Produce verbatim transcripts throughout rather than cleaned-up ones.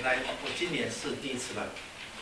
我来，我今年是第一次来。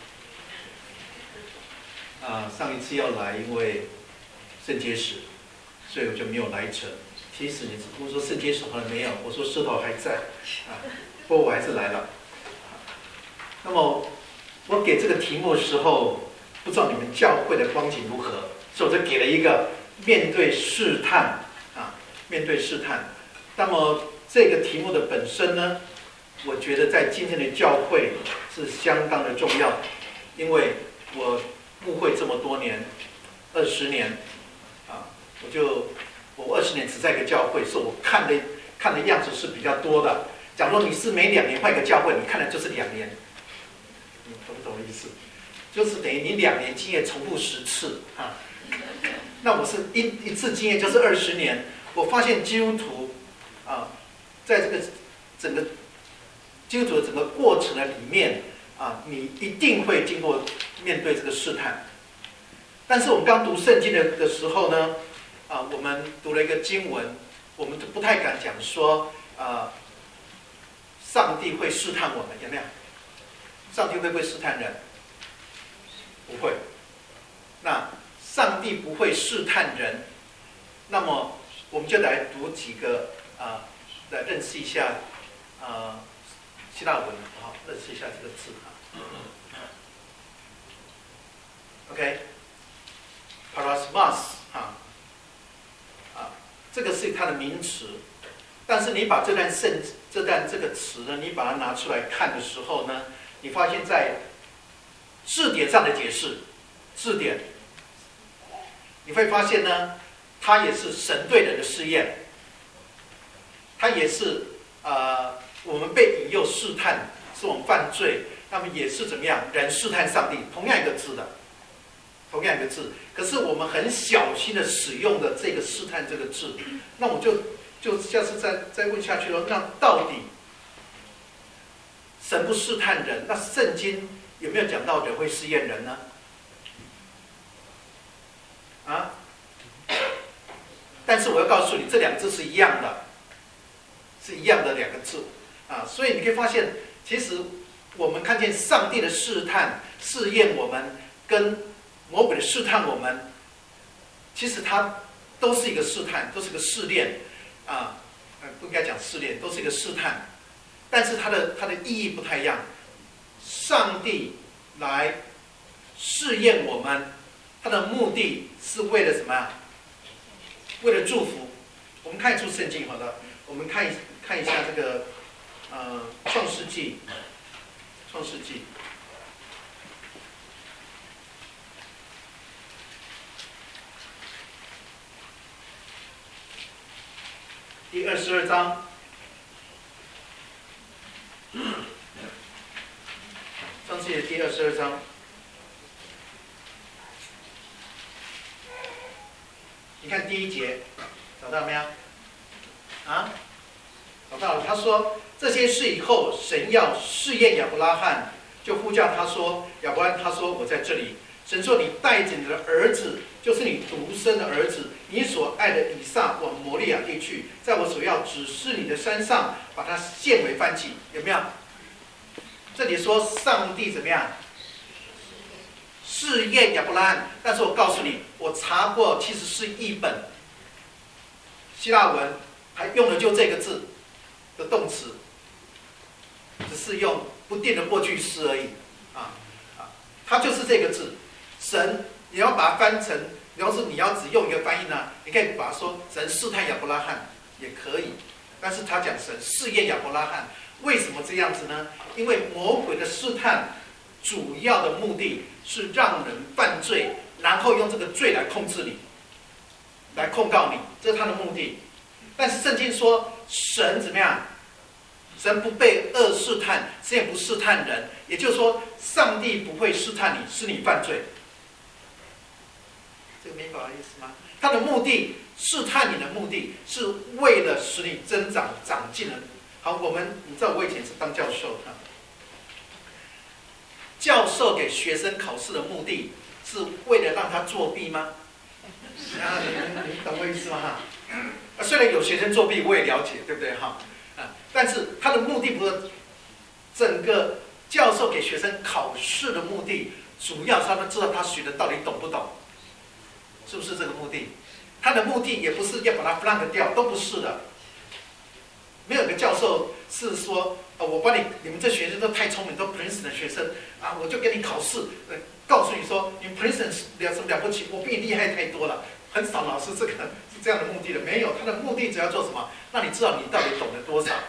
啊，上一次要来，因为肾结石，所以我就没有来成。其实你我说肾结石好像没有，我说舌头还在，啊，不过我还是来了。那么我给这个题目的时候，不知道你们教会的光景如何，所以我就给了一个面对试探啊，面对试探。那么这个题目的本身呢，我觉得在今天的教会是相当的重要，因为我牧会这么多年，二十年，啊，我就我二十年只在一个教会，所以我看的看的样子是比较多的。假如你是每两年换一个教会，你看的就是两年，你懂不懂我意思？就是等于你两年经验重复十次啊。那我是一一次经验就是二十年。我发现基督徒啊，在这个整个基督徒的整个过程的里面啊，你一定会经过面对这个试探。但是我们刚读圣经的的时候呢，啊，我们读了一个经文，我们都不太敢讲说啊，上帝会试探我们，有没有？上帝会不会试探人？不会。那上帝不会试探人，那么我们就来读几个啊，来认识一下啊希腊文，好，认识一下这个字啊。OK，parasmos 啊，啊，这个是它的名词，但是你把这段圣这段这个词呢，你把它拿出来看的时候呢，你发现在字典上的解释，字典，你会发现呢，它也是神对人的试验，它也是呃我们被引诱试探，是我们犯罪，那么也是怎么样？人试探上帝，同样一个字的，同样一个字，可是我们很小心的使用的这个试探这个字，那我就就下次再再问下去了，那到底神不试探人，那圣经有没有讲到人会试验人呢？啊？但是我要告诉你，这两个字是一样的，是一样的两个字啊，所以你可以发现，其实我们看见上帝的试探、试验我们，跟魔鬼的试探我们，其实它都是一个试探，都是个试炼啊，不应该讲试炼，都是一个试探，但是它的它的意义不太一样。上帝来试验我们，他的目的是为了什么呀？为了祝福。我们看一出圣经好了，我们看一看一下这个呃创世纪，创世纪第二十二章。创世纪第二十二章，你看第一节，找到没有？啊，找到了。他说这些事以后，神要试验亚伯拉罕，就呼叫他说：“亚伯拉罕，他说我在这里。”神说：“你带着你的儿子，就是你独生的儿子，你所爱的以撒，往摩利亚地去，在我所要指示你的山上，把它献为燔祭。”有没有？这里说上帝怎么样？试验亚伯拉罕，但是我告诉你，我查过，其实是译本希腊文，还用的就这个字的动词，只是用不定的过去式而已啊啊，它就是这个字。神，你要把它翻成，要是你要只用一个翻译呢，你可以把它说神试探亚伯拉罕也可以，但是他讲神试验亚伯拉罕，为什么这样子呢？因为魔鬼的试探主要的目的是让人犯罪，然后用这个罪来控制你，来控告你，这是他的目的。但是圣经说神怎么样？神不被恶试探，神也不试探人，也就是说上帝不会试探你，是你犯罪。这个明白的意思吗？他的目的，试探你的目的是为了使你增长长进的。好，我们你知道我以前是当教授啊，教授给学生考试的目的是为了让他作弊吗？啊，你你懂我意思吗？哈，虽然有学生作弊，我也了解，对不对？哈，啊，但是他的目的不是整个教授给学生考试的目的，主要是他们知道他学的到底懂不懂，是不是这个目的？他的目的也不是要把它 flank 掉，都不是的。没有个教授是说，呃，我把你你们这学生都太聪明，都 Princeton 的学生啊，我就给你考试，呃，告诉你说，你 Princeton 了什么了不起，我比你厉害太多了。很少老师这个是这样的目的的，没有，他的目的只要做什么，让你知道你到底懂得多少。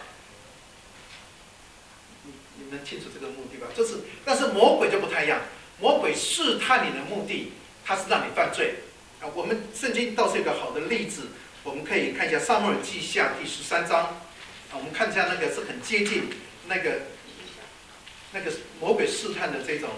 你你们清楚这个目的吧？就是，但是魔鬼就不太一样，魔鬼试探你的目的，他是让你犯罪。啊，我们圣经倒是有一个好的例子，我们可以看一下《撒母耳记下》第十三章。啊，我们看一下那个是很接近那个那个魔鬼试探的这种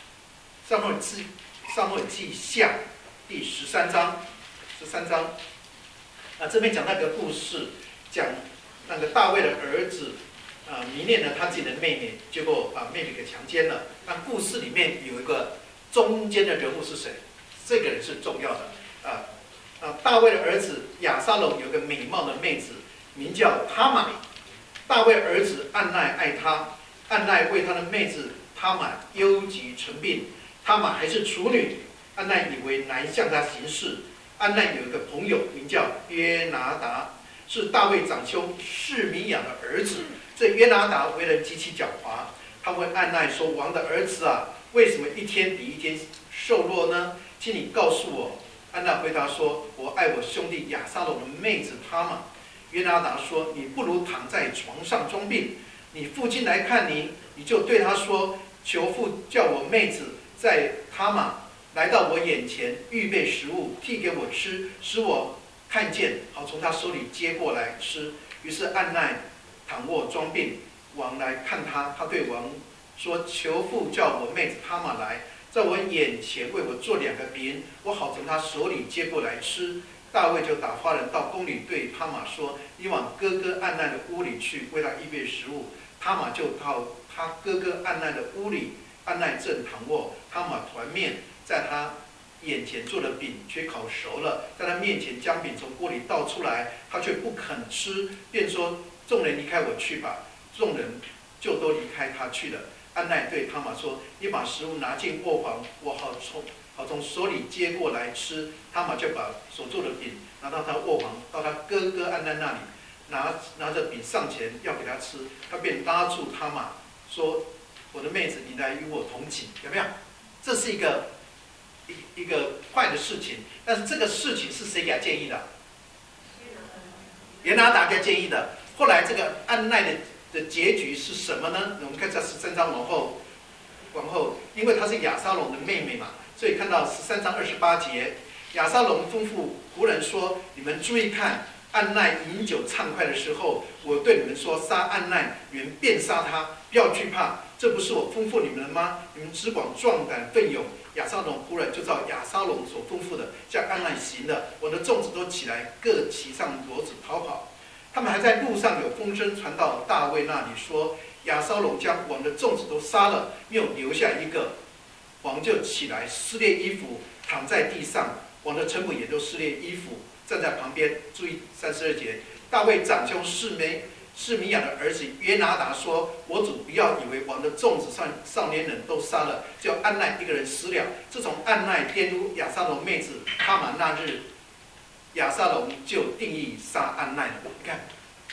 《撒母耳记》《撒母耳记下》第十三章，十三章。啊，这边讲那个故事，讲那个大卫的儿子，啊，迷恋了他自己的妹妹，结果把妹妹给强奸了。那故事里面有一个中间的人物是谁？这个人是重要的。啊啊，大卫的儿子亚撒龙有个美貌的妹子，名叫他玛。大卫儿子暗奈爱他，暗奈为他的妹子他玛忧急成病。他玛还是处女，暗奈以为难向他行事。暗奈有一个朋友名叫约拿达，是大卫长兄示米亚的儿子。这约拿达为人极其狡猾，他问暗奈说：“王的儿子啊，为什么一天比一天瘦弱呢？请你告诉我。”安娜回答说：“我爱我兄弟亚撒龙的妹子他玛。”约拿达说：“你不如躺在床上装病。你父亲来看你，你就对他说：求父叫我妹子在他玛来到我眼前，预备食物递给我吃，使我看见，好从他手里接过来吃。”于是暗奈躺卧装病，王来看他，他对王说：“求父叫我妹子他玛来，在我眼前为我做两个饼，我好从他手里接过来吃。”大卫就打发人到宫里对他玛说：“你往哥哥暗奈的屋里去，为他预备食物。”他玛就到他哥哥暗奈的屋里，暗奈正躺卧，他玛团面在他眼前做的饼却烤熟了，在他面前将饼从锅里倒出来，他却不肯吃，便说：“众人离开我去吧。”众人就都离开他去了。暗奈对他玛说：“你把食物拿进卧房，我好从好从手里接过来吃。”他玛就把所做的饼拿到他卧房，到他哥哥暗奈那里，拿拿着饼上前要给他吃，他便拉住他玛说：“我的妹子，你来与我同寝。”有没有？这是一个一一个坏的事情，但是这个事情是谁给他建议的？约拿达给他建议的。后来这个暗奈的的结局是什么呢？我们看在十三章往后，往后，因为她是亚撒龙的妹妹嘛，所以看到十三章二十八节，亚撒龙吩咐仆人说：“你们注意看，暗奈饮酒畅快的时候，我对你们说杀暗奈，你们便杀他，不要惧怕。这不是我吩咐你们的吗？你们只管壮胆奋勇。”亚撒龙仆人就照亚撒龙所吩咐的，叫暗奈行了。我的众子都起来，各骑上骡子逃跑。他们还在路上有风声传到大卫那里，说亚撒龙将王的众子都杀了，没有留下一个。王就起来撕裂衣服，躺在地上。王的臣仆也都撕裂衣服，站在旁边。注意三十二节，大卫长兄示梅示米亚的儿子约拿达说：“我主不要以为王的众子少少年人都杀了，只有暗奈一个人死了。”自从暗奈玷污亚撒龙妹子他玛那日，亚撒龙就定义杀暗奈了。你看，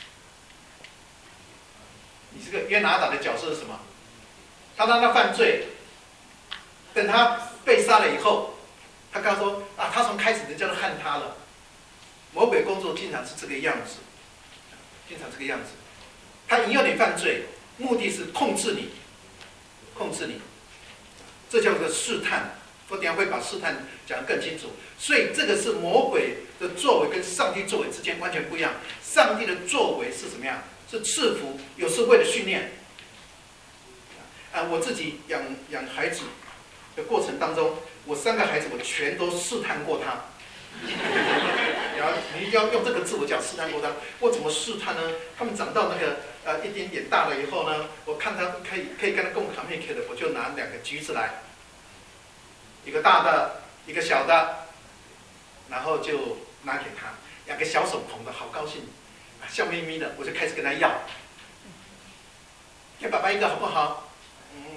你这个约拿达的角色是什么？他让他犯罪，等他被杀了以后，他告诉说啊，他从开始人家都恨他了。魔鬼工作经常是这个样子，经常这个样子。他引诱你犯罪，目的是控制你，控制你，这叫做试探。我等一下会把试探讲得更清楚。所以这个是魔鬼的作为跟上帝作为之间完全不一样。上帝的作为是怎么样？是赐福，有时为了训练。啊，我自己养养孩子的过程当中，我三个孩子我全都试探过他。然后你一定要用这个字，我讲试探过他。我怎么试探呢？他们长到那个呃一点点大了以后呢，我看他可以可以跟他共 communicate 的，我就拿两个橘子来，一个大的，一个小的，然后就拿给他，两个小手捧的好高兴，笑眯眯的，我就开始跟他要，给爸爸一个好不好？嗯，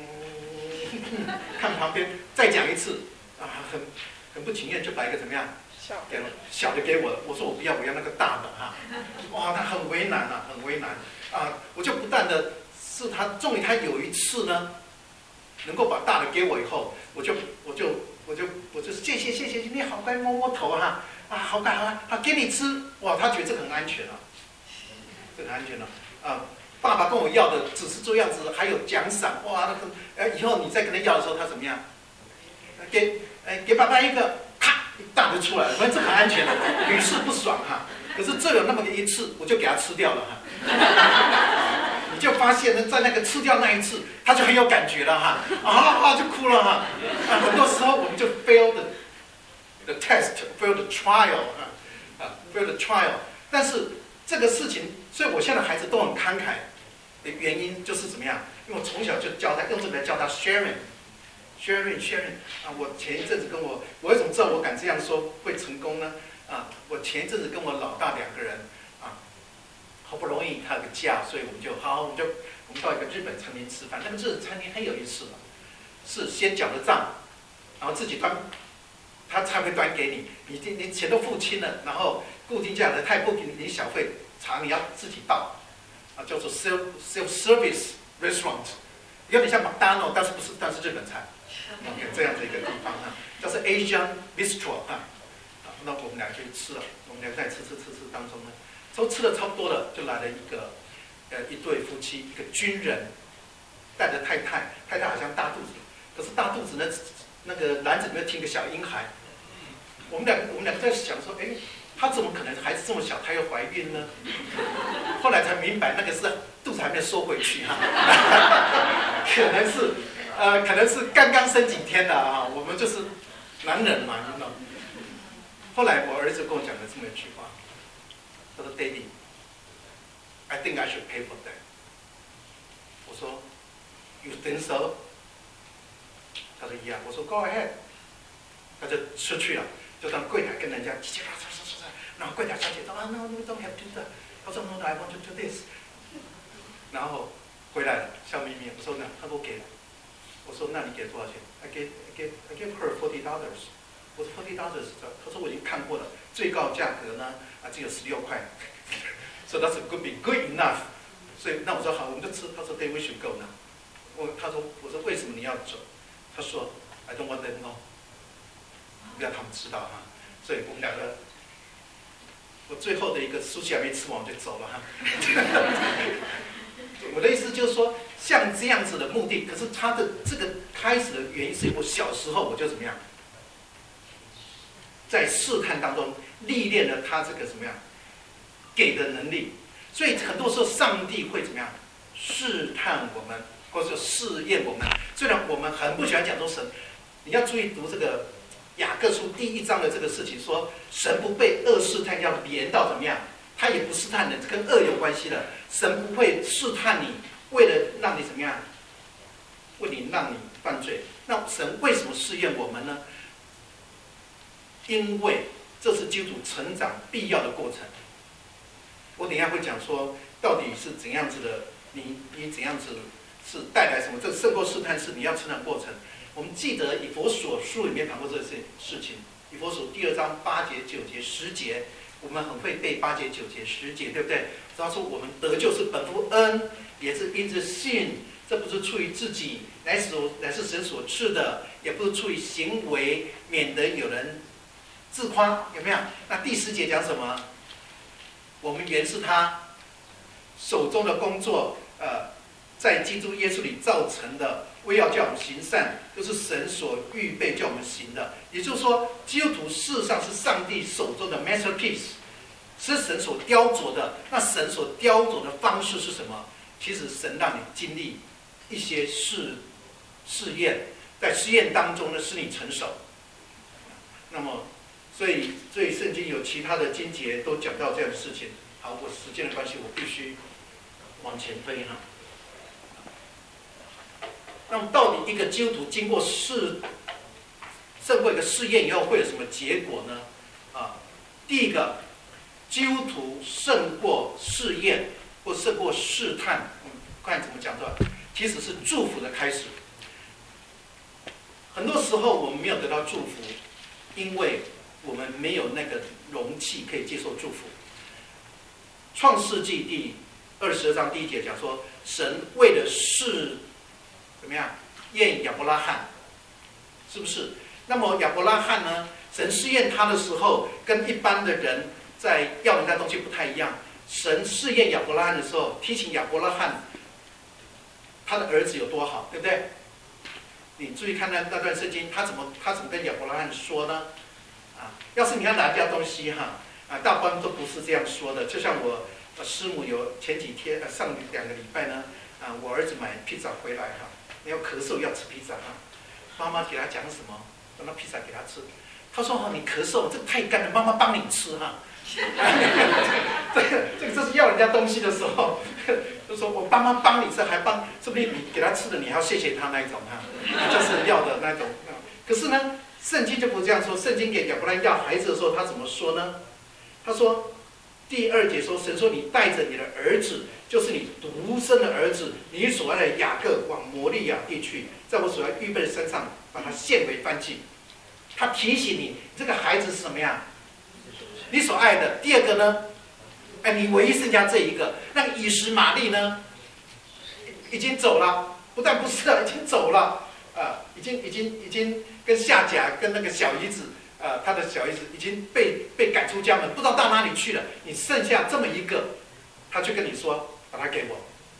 看旁边再讲一次，啊，很很不情愿就把一个怎么样？给了小的给我，我说我不要，我要那个大的哈、啊。哇，他很为难啊，很为难啊！我就不断的是他，终于他有一次呢，能够把大的给我以后，我就我就我就我就谢谢谢谢，你好乖，摸摸头哈、啊，啊好乖好啊，给你吃，哇，他觉得这个很安全啊，这个很安全了啊。啊爸爸跟我要的只是这样子，还有奖赏，哇，那个呃以后你再跟他要的时候，他怎么样？给哎给爸爸一个。一大就出来了，反正这很安全的，屡试不爽哈。可是这有那么一次，我就给他吃掉了哈。你就发现呢，在那个吃掉那一次，他就很有感觉了哈，啊啊就哭了哈。啊，很多时候我们就 fail the the test，fail the trial 啊啊 fail the trial。但是这个事情，所以我现在孩子都很慷慨的原因就是怎么样？因为我从小就教他用这个来教他 sharing。Sharing, sharing 啊！我前一阵子跟我，我为什么知道我敢这样说会成功呢？啊，我前一阵子跟我老大两个人啊，好不容易他有个假，所以我们就好，我们就我们到一个日本餐厅吃饭。那个日本餐厅很有意思的，是先缴了账，然后自己端，他才会端给你。你你钱都付清了，然后固定价的他也不给你小费，茶你要自己倒，啊，叫做 self self service restaurant， 有点像麦当劳，但是不是，但是日本菜。OK， 这样子一个地方哈，叫做 Asian Bistro 哈，啊，那我们俩就吃了，我们俩在吃吃吃吃当中呢，都吃的差不多了，就来了一个，呃，一对夫妻，一个军人带着太太，太太好像大肚子，可是大肚子呢，那个篮子里面挺个小婴孩，我们俩我们俩在想说，哎，她怎么可能孩子这么小，她又怀孕呢？后来才明白，那个是肚子还没收回去哈，可能是。呃，可能是刚刚生几天的啊，我们就是男人嘛，你知道。后来我儿子跟我讲了这么一句话，他说 ：“Daddy, I think I should pay for that。”我说 ：“You think so？” 他说 ：“Yeah。”我说 ：“Go ahead。”他就出去了，就到柜台跟人家叽叽喳喳喳喳喳，然后柜台小姐说：“啊 ，No, no, don't have to do that。”他说 ：“No, I want to do this。”然后回来了，笑眯眯。我说：“呢？”他说：“给了。”我说：“那你给多少钱 ？I gave, I gave, I gave her forty dollars。”我说 ：“forty dollars。”他说：“我已经看过了，最高价格呢啊只有十六块。”所以 that's good, be good enough。所以那我说好，我们就吃。他说 ：“Then we should go now。”我他说我说为什么你要走？他说 ：“I don't want them know。”不要他们知道哈。所以我们两个，我最后的一个苏西还没吃完我就走了哈。我的意思就是说，像这样子的目的，可是他的这个开始的原因是我小时候我就怎么样，在试探当中历练了他这个怎么样给的能力，所以很多时候上帝会怎么样试探我们，或者试验我们。虽然我们很不喜欢讲说神，你要注意读这个雅各书第一章的这个事情，说神不被恶试探，要连到怎么样。他也不试探人，跟恶有关系的。神不会试探你，为了让你怎么样？为你让你犯罪。那神为什么试验我们呢？因为这是基督徒成长必要的过程。我等一下会讲说，到底是怎样子的，你你怎样子是带来什么？这个胜过试探是你要成长过程。我们记得以弗所书里面谈过这个事事情，以弗所第二章八节、九节、十节。我们很会背八节、九节、十节，对不对？他说我们得救是本乎恩，也是因着信，这不是出于自己，乃是乃是神所赐的，也不是出于行为，免得有人自夸，有没有？那第十节讲什么？我们原是他手中的工作，呃，在基督耶稣里造成的，为要叫我们行善，就是神所预备叫我们行的。也就是说，基督徒事实上是上帝手中的 masterpiece， 是神所雕琢的。那神所雕琢的方式是什么？其实神让你经历一些试试验，在试验当中呢，使你成熟。那么，所以所以圣经有其他的经节都讲到这样的事情。好，我时间的关系，我必须往前飞哈。那么，到底一个基督徒经过试胜过一个试验以后，会有什么结果呢？啊，第一个，基督徒胜过试验或胜过试探，嗯，看怎么讲的，其实是祝福的开始。 很多时候我们没有得到祝福，因为我们没有那个容器可以接受祝福。创世纪第二十二章第一节讲说，神为了试怎么样验亚伯拉罕，是不是？那么亚伯拉罕呢？神试验他的时候，跟一般的人在要人家东西不太一样。神试验亚伯拉罕的时候，提醒亚伯拉罕他的儿子有多好，对不对？你注意看那那段圣经，他怎么他怎么跟亚伯拉罕说呢？啊，要是你要拿人家东西哈，啊，大部分都不是这样说的。就像我师母有前几天呃上两个礼拜呢，啊，我儿子买披萨回来哈，要咳嗽要吃披萨哈，妈妈给他讲什么？让他披萨给他吃。他说：“哦，你咳嗽，这个太干了，妈妈帮你吃哈。”这个这个这是要人家东西的时候，就说我帮妈帮你吃，还帮，说不定你给他吃的，你还要谢谢他那一种哈，就是要的那种。可是呢，圣经就不这样说。圣经给亚伯兰要孩子的时候，他怎么说呢？他说第二节说，神说你带着你的儿子，就是你独生的儿子，你所爱的雅各往摩利亚地去，在我所要预备的身上把它献为燔祭。他提醒你，这个孩子是什么样？你所爱的。第二个呢，哎，你唯一剩下这一个。那个以实玛利呢，已经走了，不但不是了，已经走了，啊，已经已经已经跟夏甲跟那个小姨子，呃，他的小姨子已经被被赶出家门，不知道到哪里去了。你剩下这么一个，他就跟你说，把它给我，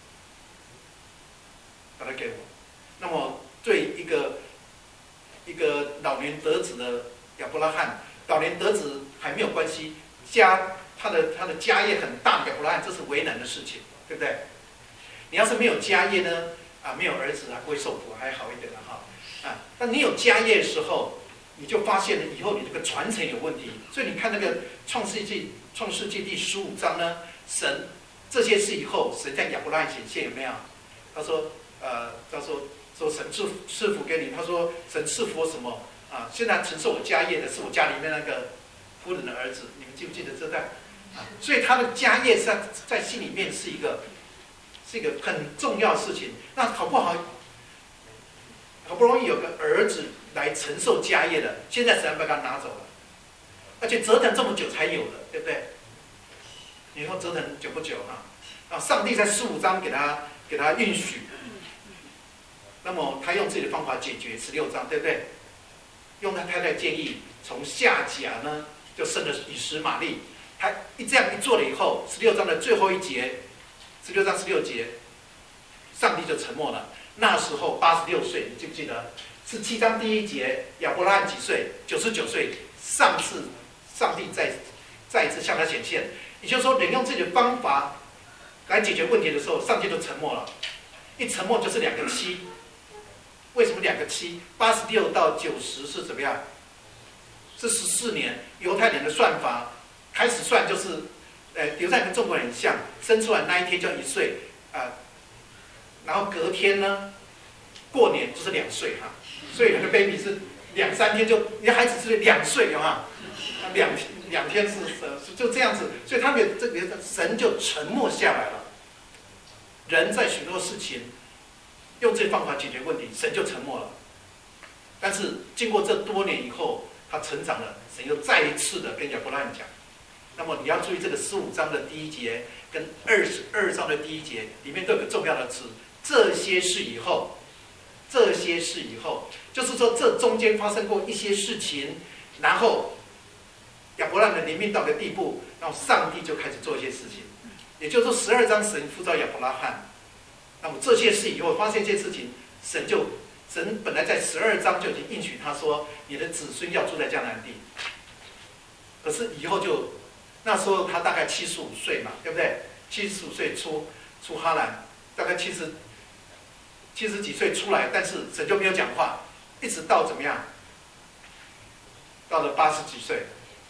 把它给我。那么对一个。一个老年得子的亚伯拉罕，老年得子还没有关系，家他的他的家业很大的亚伯拉罕，这是为难的事情，对不对？你要是没有家业呢，啊，没有儿子还不会受苦，还好一点了哈，啊，但你有家业的时候，你就发现了以后你这个传承有问题。所以你看那个创世纪创世纪第十五章呢，神这些事以后，神在亚伯拉罕显现有没有？他说，呃，他说。说神赐赐福给你，他说神赐福我什么啊？现在承受我家业的是我家里面那个夫人的儿子，你们记不记得这段？啊，所以他的家业在在心里面是一个是一个很重要的事情。那好不好？好不容易有个儿子来承受家业的，现在神把他拿走了，而且折腾这么久才有的，对不对？你说折腾久不久啊？啊，上帝在十五章给他给他允许。那么他用自己的方法解决十六章，对不对？用他太太建议，从夏甲呢就生了以实玛利。他一这样一做了以后，十六章的最后一节，十六章十六节，上帝就沉默了。那时候八十六岁，你记不记得？是七章第一节，亚伯拉罕几岁？九十九岁。上次上帝再再一次向他显现，也就是说，人用自己的方法来解决问题的时候，上帝就沉默了。一沉默就是两个七。为什么两个七？八十六到九十是怎么样？是十四年。犹太人的算法开始算就是，呃，犹太人跟中国人很像，生出来那一天叫一岁，啊、呃，然后隔天呢，过年就是两岁哈，所以那个 baby 是两三天就，你的孩子是两岁哈，两两天是是就这样子，所以他们这个神就沉默下来了。人在许多事情。用这方法解决问题，神就沉默了。但是经过这多年以后，他成长了，神又再一次的跟亚伯拉罕讲。那么你要注意这个十五章的第一节跟二十二章的第一节里面都有个重要的词，这些事以后，这些事以后，就是说这中间发生过一些事情，然后亚伯拉罕的灵命到个地步，然后上帝就开始做一些事情。也就是说，十二章神呼召亚伯拉罕。那么这些事以后发现一些事情，神就神本来在十二章就已经应许他说，你的子孙要住在迦南地。可是以后就那时候他大概七十五岁嘛，对不对？七十五岁出出哈兰，大概七十七十几岁出来，但是神就没有讲话，一直到怎么样？到了八十几岁，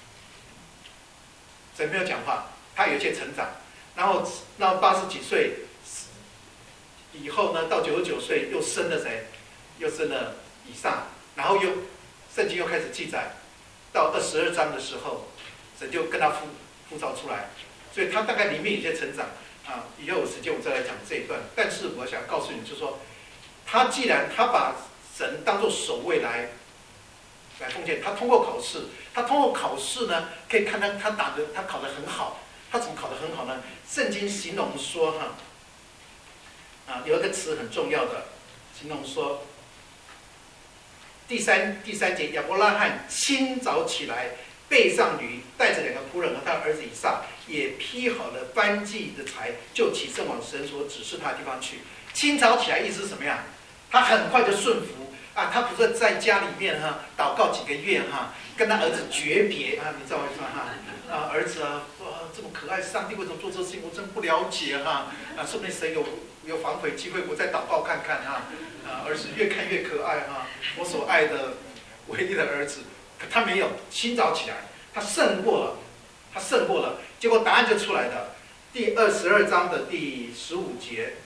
神没有讲话，他有一些成长，然后到八十几岁。以后呢，到九十九岁又生了谁？又生了以撒，然后又圣经又开始记载，到二十二章的时候，神就跟他呼呼召出来，所以他大概里面有些成长啊。以后有时间我再来讲这一段。但是我想告诉你，就是说，他既然他把神当做首位来来奉献。他通过考试，他通过考试呢，可以看他他打的他考得很好。他怎么考得很好呢？圣经形容说哈，啊，有一个词很重要的，形容说，第三第三节，亚伯拉罕清早起来，背上驴，带着两个仆人和他儿子以撒，也劈好了燔祭的柴，就起身往神所指示他的地方去。清早起来意思是什么样？他很快就顺服啊，他不是在家里面哈祷告几个月哈，跟他儿子诀别啊，你知道为什么哈？啊，儿子啊，哇，这么可爱，上帝为什么做这事情？我真不了解哈。啊，说不定神有有反悔机会，我再祷告看看哈。啊，儿子越看越可爱哈，我所爱的唯一的儿子。可他没有，清早起来，他胜过了，他胜过了，结果答案就出来了。第二十二章的第十五节，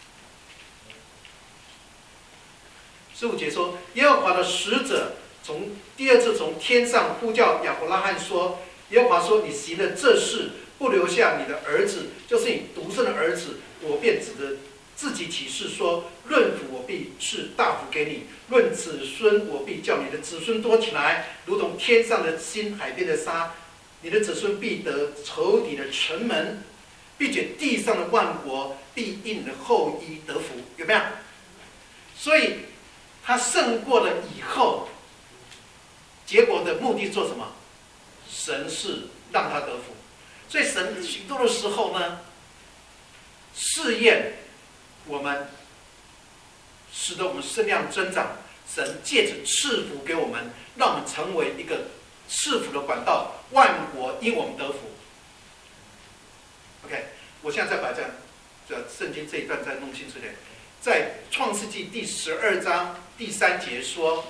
十五节说，耶和华的使者从第二次从天上呼叫亚伯拉罕说。耶和华说：“你行了这事，不留下你的儿子，就是你独生的儿子，我便指着自己起誓说：论福我必是大福给你；论子孙我必叫你的子孙多起来，如同天上的星、海边的沙。你的子孙必得仇敌的城门，并且地上的万国必因你的后裔得福。”有没有？所以他胜过了以后，结果的目的做什么？神是让他得福，所以神许多的时候呢，试验我们，使得我们身量增长。神借着赐福给我们，让我们成为一个赐福的管道，万国因我们得福。OK， 我现在再把这这圣经这一段再弄清楚点，在创世纪第十二章第三节说。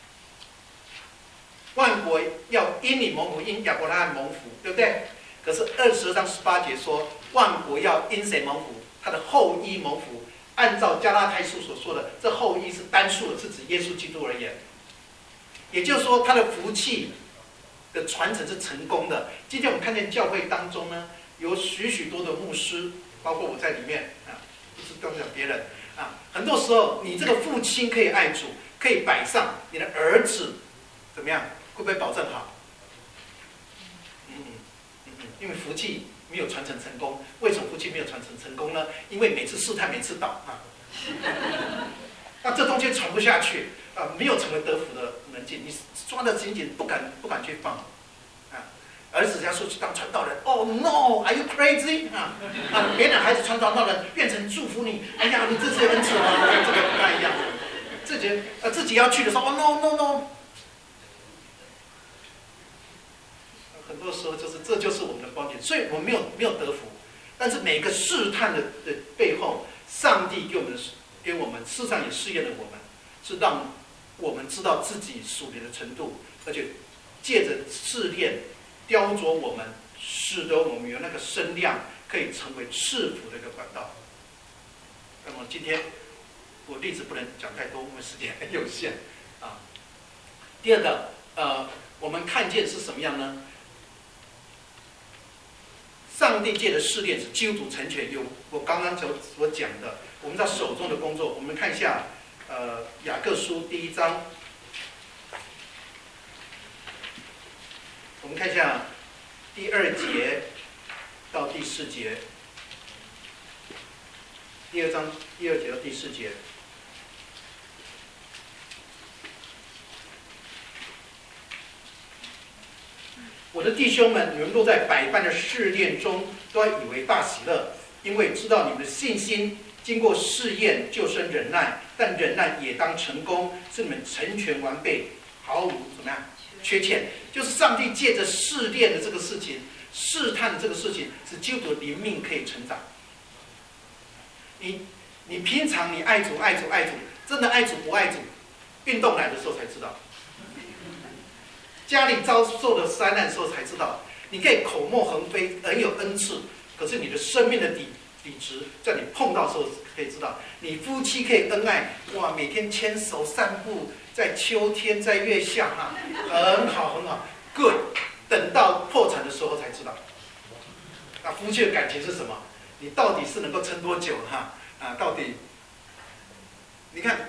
万国要因你蒙福，因亚伯拉罕蒙福，对不对？可是二十章十八节说，万国要因谁蒙福？他的后裔蒙福。按照加拉太书所说的，这后裔是单数的，是指耶稣基督而言。也就是说，他的福气的传承是成功的。今天我们看见教会当中呢，有许许多的牧师，包括我在里面啊，不是光讲别人啊。很多时候，你这个父亲可以爱主，可以摆上，你的儿子怎么样？会不会保证好？嗯嗯嗯，因为福气没有传承成功。为什么福气没有传承成功呢？因为每次试探，每次倒啊。那这东西传不下去啊，没有成为得福的门径，你抓得紧紧，不敢不敢去放啊。儿子要说去当传道人 ，Oh no，Are you crazy？ 啊啊，别人孩子传传道人变成祝福你，哎呀，你这是恩赐啊，这个不太一样。自己呃自己要去的时候 ，Oh no no no。很多时候就是，这就是我们的观点，所以我们没有没有得福，但是每个试探的的背后，上帝给我们给我们，事实上也试验了我们，是让我们知道自己属灵的程度，而且借着试炼雕琢我们，使得我们有那个声量，可以成为赐福的一个管道。那么今天我例子不能讲太多，因为时间很有限啊。第二个，呃，我们看见是什么样呢？上帝界的试炼是基督徒成全，有我刚刚所所讲的，我们在手中的工作。我们看一下，呃，雅各书第一章，我们看一下第二节到第四节，第二章第二节到第四节。我的弟兄们，你们若在百般的试炼中，都要以为大喜乐，因为知道你们的信心经过试验，就生忍耐。但忍耐也当成功，使你们成全完备，毫无怎么样缺欠。就是上帝借着试炼的这个事情，试探的这个事情，使基督徒的灵命可以成长。你你平常你爱主爱主爱主，真的爱主不爱主，运动来的时候才知道。家里遭受的灾难的时候才知道，你可以口沫横飞，很有恩赐，可是你的生命的底底值，在你碰到的时候可以知道。你夫妻可以恩爱，哇，每天牵手散步，在秋天，在月下哈，很好很好 ，good。等到破产的时候才知道，那夫妻的感情是什么？你到底是能够撑多久哈？啊，到底，你看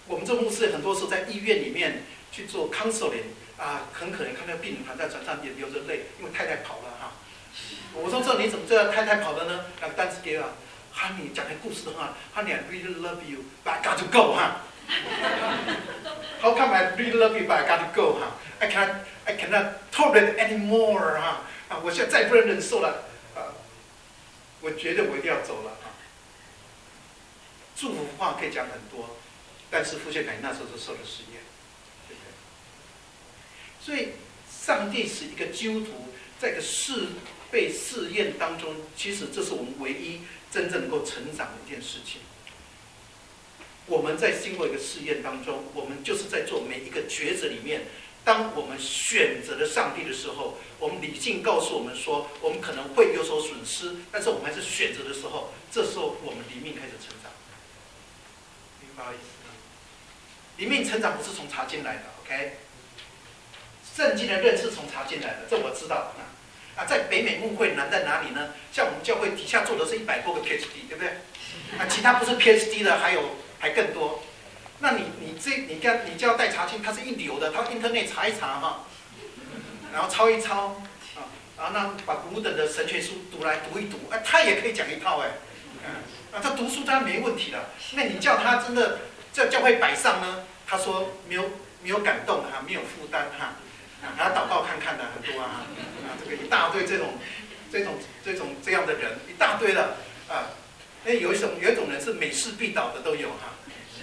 我们这牧师很多时候在医院里面去做 counseling 啊，很可能看到病人躺在床上也流着泪，因为太太跑了哈。我说这你怎么知道太太跑了呢？那个单词给我 ，Honey 讲的故事的话 ，Honey I really love you, but I got to go 哈。How come I really love you, but I got to go 哈 ？I cannot I cannot tolerate anymore 哈啊，我现在再不能忍受了啊，我觉得我一定要走了啊。祝福话可以讲很多，但是傅学凯那时候就受了试验，对不对？所以上帝使一个基督徒在一个试被试验当中，其实这是我们唯一真正能够成长的一件事情。我们在经过一个试验当中，我们就是在做每一个抉择里面，当我们选择了上帝的时候，我们理性告诉我们说，我们可能会有所损失，但是我们还是选择的时候，这时候我们灵命开始成长。明白意思吗？灵命成长不是从查经来的 ，OK？ 圣经的认识从查经来的，这我知道啊。啊，在北美牧会难在哪里呢？像我们教会底下做的是一百多个 P H D， 对不对？啊，其他不是 P H D 的还有还更多。那你你这你跟你就要带查经，他是印流的，他 Internet 查一查哈，然后抄一抄啊，然后那把古等的神学书读来读一读，哎，他也可以讲一套哎，啊，他读书当然没问题了。那你叫他真的在教会摆上呢？他说没有没有感动哈，没有负担哈。啊，还要祷告看看的很多啊，啊，这个一大堆这种、这种、这种这样的人一大堆了啊。那有一种有一种人是每事必倒的都有哈、啊。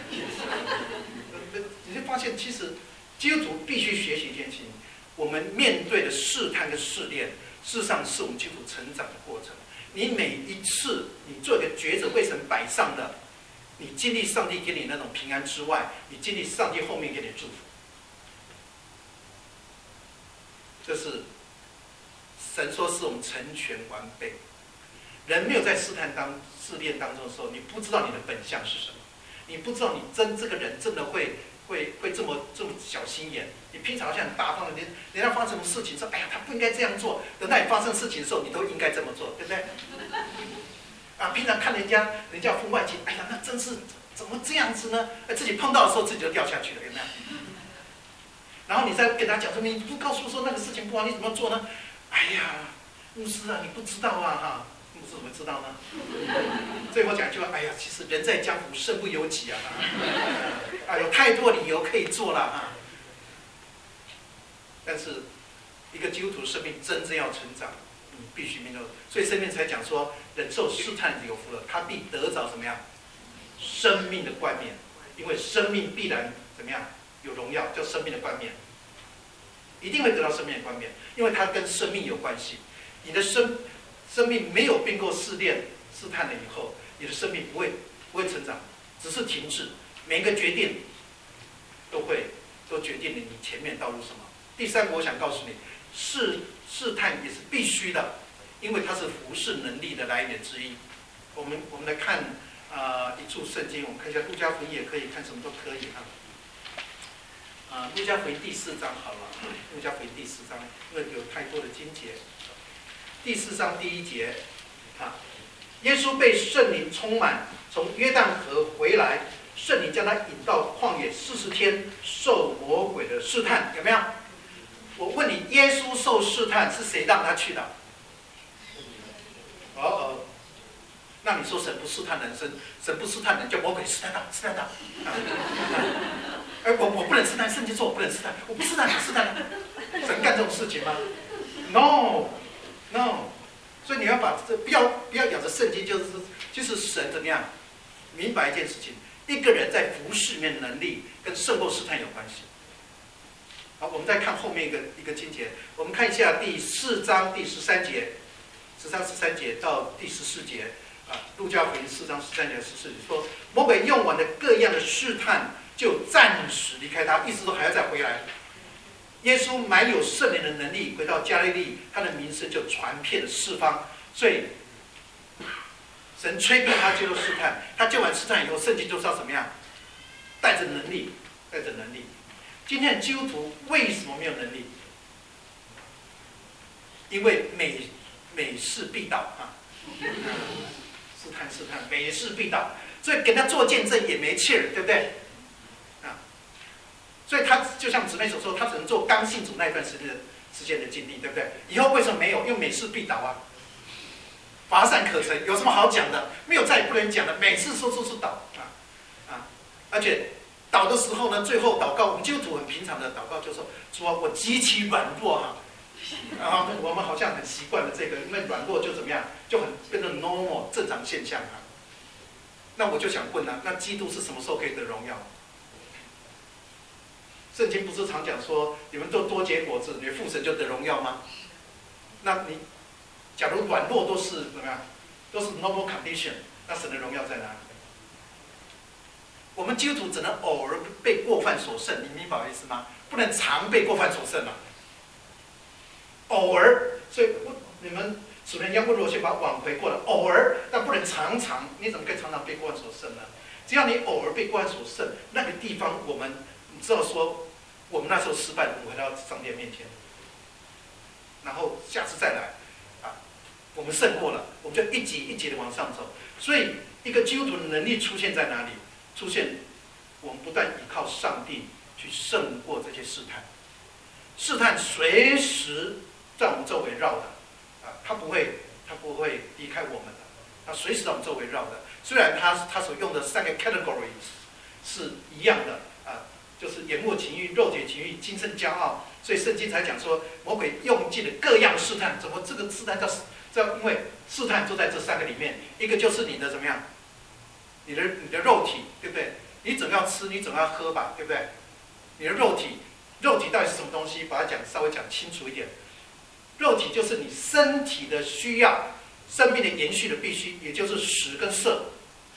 你就发现，其实基督徒必须学习一件事情：我们面对的试探跟试炼，事实上是我们基督徒成长的过程。你每一次你做一个抉择，为神摆上的，你经历上帝给你那种平安之外，你经历上帝后面给你祝福。这是神说是我们成全完备。人没有在试探当试炼当中的时候，你不知道你的本相是什么，你不知道你真这个人真的会会会这么这么小心眼。你平常好像很大方的，人人家发生什么事情说，哎呀，他不应该这样做。等到你发生事情的时候，你都应该这么做，对不对？啊，平常看人家人家婚外情，哎呀，那真是怎么这样子呢？哎，自己碰到的时候自己就掉下去了，有没有？然后你再跟他讲说，你不告诉说那个事情不好，你怎么做呢？哎呀，牧师啊，你不知道啊哈，牧师怎么知道呢？最后讲一句话，哎呀，其实人在江湖身不由己啊，啊，有太多理由可以做了啊。但是一个基督徒生命真正要成长，你必须面对，所以圣经才讲说，忍受试探有福了，他必得着怎么样？生命的冠冕，因为生命必然怎么样？有荣耀，叫生命的冠冕，一定会得到生命的冠冕，因为它跟生命有关系。你的生生命没有经过试炼、试探了以后，你的生命不会不会成长，只是停滞。每一个决定都会都决定了你前面道路什么。第三个，我想告诉你，试试探也是必须的，因为它是服侍能力的来源之一。我们我们来看啊、呃、一处圣经，我们看一下路加福音也可以，看什么都可以啊。啊，路加福音第四章好了，路加福音第四章，因为有太多的经节。第四章第一节，啊，耶稣被圣灵充满，从约旦河回来，圣灵将他引到旷野四十天，受魔鬼的试探，有没有？我问你，耶稣受试探是谁让他去的？哦哦，那你说神不试探人生，神不试探人，叫魔鬼试探他，试探他。啊啊哎，我我不能试探，圣经说我不能试探，我不试探，你试探，神干这种事情吗 ？No，No， 所以你要把这不要不要咬着圣经，就是就是神怎么样？明白一件事情，一个人在服侍里面的能力跟胜过试探有关系。好，我们再看后面一个一个经节，我们看一下第四章第十三节，十三十三节到第十四节啊，路加福音四章十三节十四节说，魔鬼用完了各样的试探。就暂时离开他，意思说还要再回来。耶稣满有圣灵的能力，回到加利利，他的名声就传遍四方。所以，神催逼他接受试探，他接完试探以后，圣经就是要怎么样？带着能力，带着能力。今天的基督徒为什么没有能力？因为每每事必倒啊！试探试探，每事必倒，所以给他做见证也没气儿，对不对？ 所以他就像姊妹所说，他只能做刚信主那一段时间的时间的经历，对不对？以后为什么没有？因为每事必倒啊，乏善可陈，有什么好讲的？没有再也不能讲的，每次说说是倒啊啊！而且倒的时候呢，最后祷告，我们基督徒很平常的祷告，就说：主啊，我极其软弱哈。然后我们好像很习惯了这个，因为软弱就怎么样，就很变成 normal 正常现象啊。那我就想问啊，那基督是什么时候可以得荣耀？圣经不是常讲说，你们都多结果子，你父神就得荣耀吗？那你假如软弱都是怎么样，都是 normal condition， 那神的荣耀在哪里？我们基督徒只能偶尔被过犯所胜，你明白我意思吗？不能常被过犯所胜嘛。偶尔，所以你们属灵要不如先把它挽回过来。偶尔，但不能常常。你怎么可以常常被过犯所胜呢？只要你偶尔被过犯所胜，那个地方我们，你知道说，我们那时候失败了，我们回到上帝面前，然后下次再来，啊，我们胜过了，我们就一级一级的往上走。所以，一个基督徒的能力出现在哪里？出现，我们不断依靠上帝去胜过这些试探，试探随时在我们周围绕的，啊，他不会，他不会离开我们的，他随时在我们周围绕的。虽然他他所用的三个 categories 是一样的，啊，就是眼目情欲、肉体情欲、今生骄傲，所以圣经才讲说，魔鬼用尽了各样试探。怎么这个试探叫叫？因为试探就在这三个里面，一个就是你的怎么样，你的你的肉体，对不对？你总要吃，你总要喝吧，对不对？你的肉体。肉体到底是什么东西？把它讲稍微讲清楚一点。肉体就是你身体的需要，生命的延续的必须，也就是食跟色。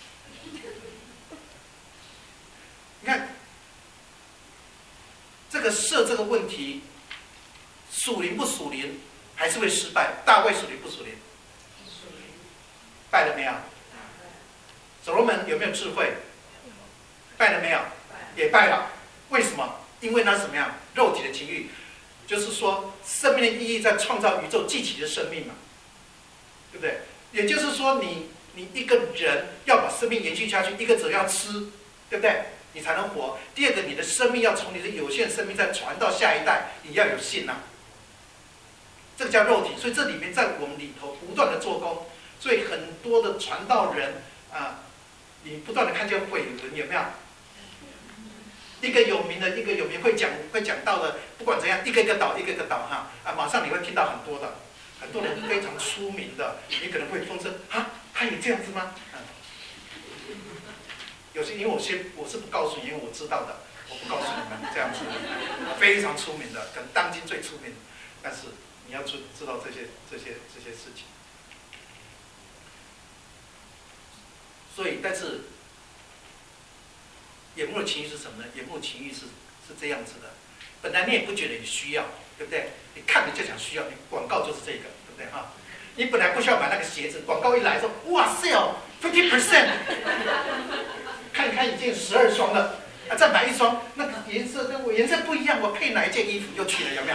你看这个色这个问题，属灵不属灵，还是会失败。大卫属灵不属灵？败了没有？所罗门有没有智慧？败了没有？也败了。为什么？因为那是什么样？肉体的情欲，就是说，生命的意义在创造宇宙记起的生命嘛，对不对？也就是说你，你你一个人要把生命延续下去，一个只要吃，对不对？你才能活。第二个，你的生命要从你的有限生命再传到下一代，你要有信呐、啊。这个叫肉体，所以这里面在我们里头不断的做工，所以很多的传道人啊，你不断的看见毁伦，有没有？一个有名的，一个有名会讲会讲到的，不管怎样，一个一个倒，一个一个倒哈啊！马上你会听到很多的，很多人非常出名的，你可能会风声啊，他也这样子吗？啊、有些因为我先我是不告诉你，因为我知道的，我不告诉你们这样子，非常出名的，可能当今最出名，但是你要知知道这些这些这些事情，所以但是。眼目的情欲是什么呢？眼目情欲是是这样子的，本来你也不觉得你需要，对不对？你看你就想需要，你广告就是这个，对不对哈？你本来不需要买那个鞋子，广告一来说，哇 ，sale fifty percent， 看一看已经十二双了，啊，再买一双，那个颜色跟我颜色不一样，我配哪一件衣服就去了，有没有？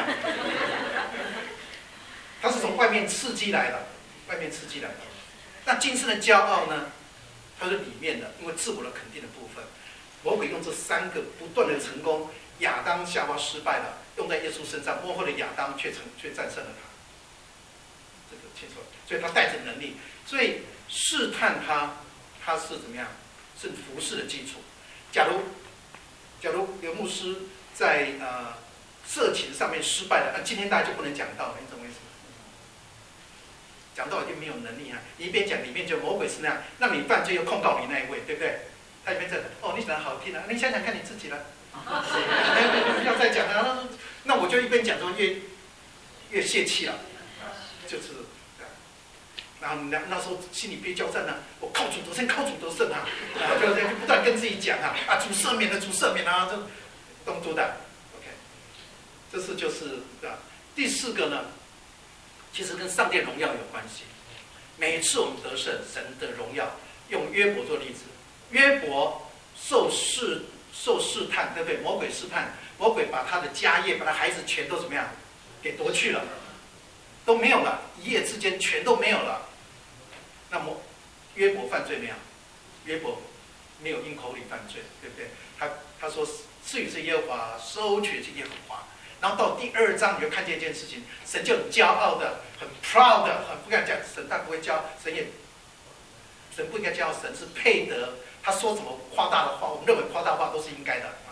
它是从外面刺激来的，外面刺激来的。那今生的骄傲呢？它是里面的，因为自我的肯定的部分。魔鬼用这三个不断的成功，亚当夏娃失败了，用在耶稣身上，幕后的亚当却成却战胜了他。这个清楚，所以他带着能力，所以试探他，他是怎么样？是服侍的基础。假如假如刘牧师在呃色情上面失败了，那今天大家就不能讲道了，你懂我意思吗？讲道就没有能力啊！你一边讲，里面就魔鬼是那样，让你犯罪又控告你那一位，对不对？他一边在哦，你讲的好听啊，你想想看你自己了，不要再讲了。那我就一边讲说越越泄气了，就是，然后那那时候心里憋交战呢，我靠主得胜，靠主得胜啊，然后就就不断跟自己讲啊啊，主赦免了，主赦免啊，这东都的 ，OK， 这是就是啊。第四个呢，其实跟上帝荣耀有关系。每次我们得胜，神的荣耀，用约伯做例子。约伯受试受试探，对不对？魔鬼试探，魔鬼把他的家业、把他孩子全都怎么样给夺去了，都没有了，一夜之间全都没有了。那么约伯犯罪没有？约伯没有因口里犯罪，对不对？他他说赐予是耶和华，收取是耶和华。然后到第二章，你就看见一件事情，神就很骄傲的、很 proud 的、很不敢讲，神他不会骄傲，神也神不应该骄傲，神是配得。他说什么夸大的话，我们认为夸大话都是应该的啊。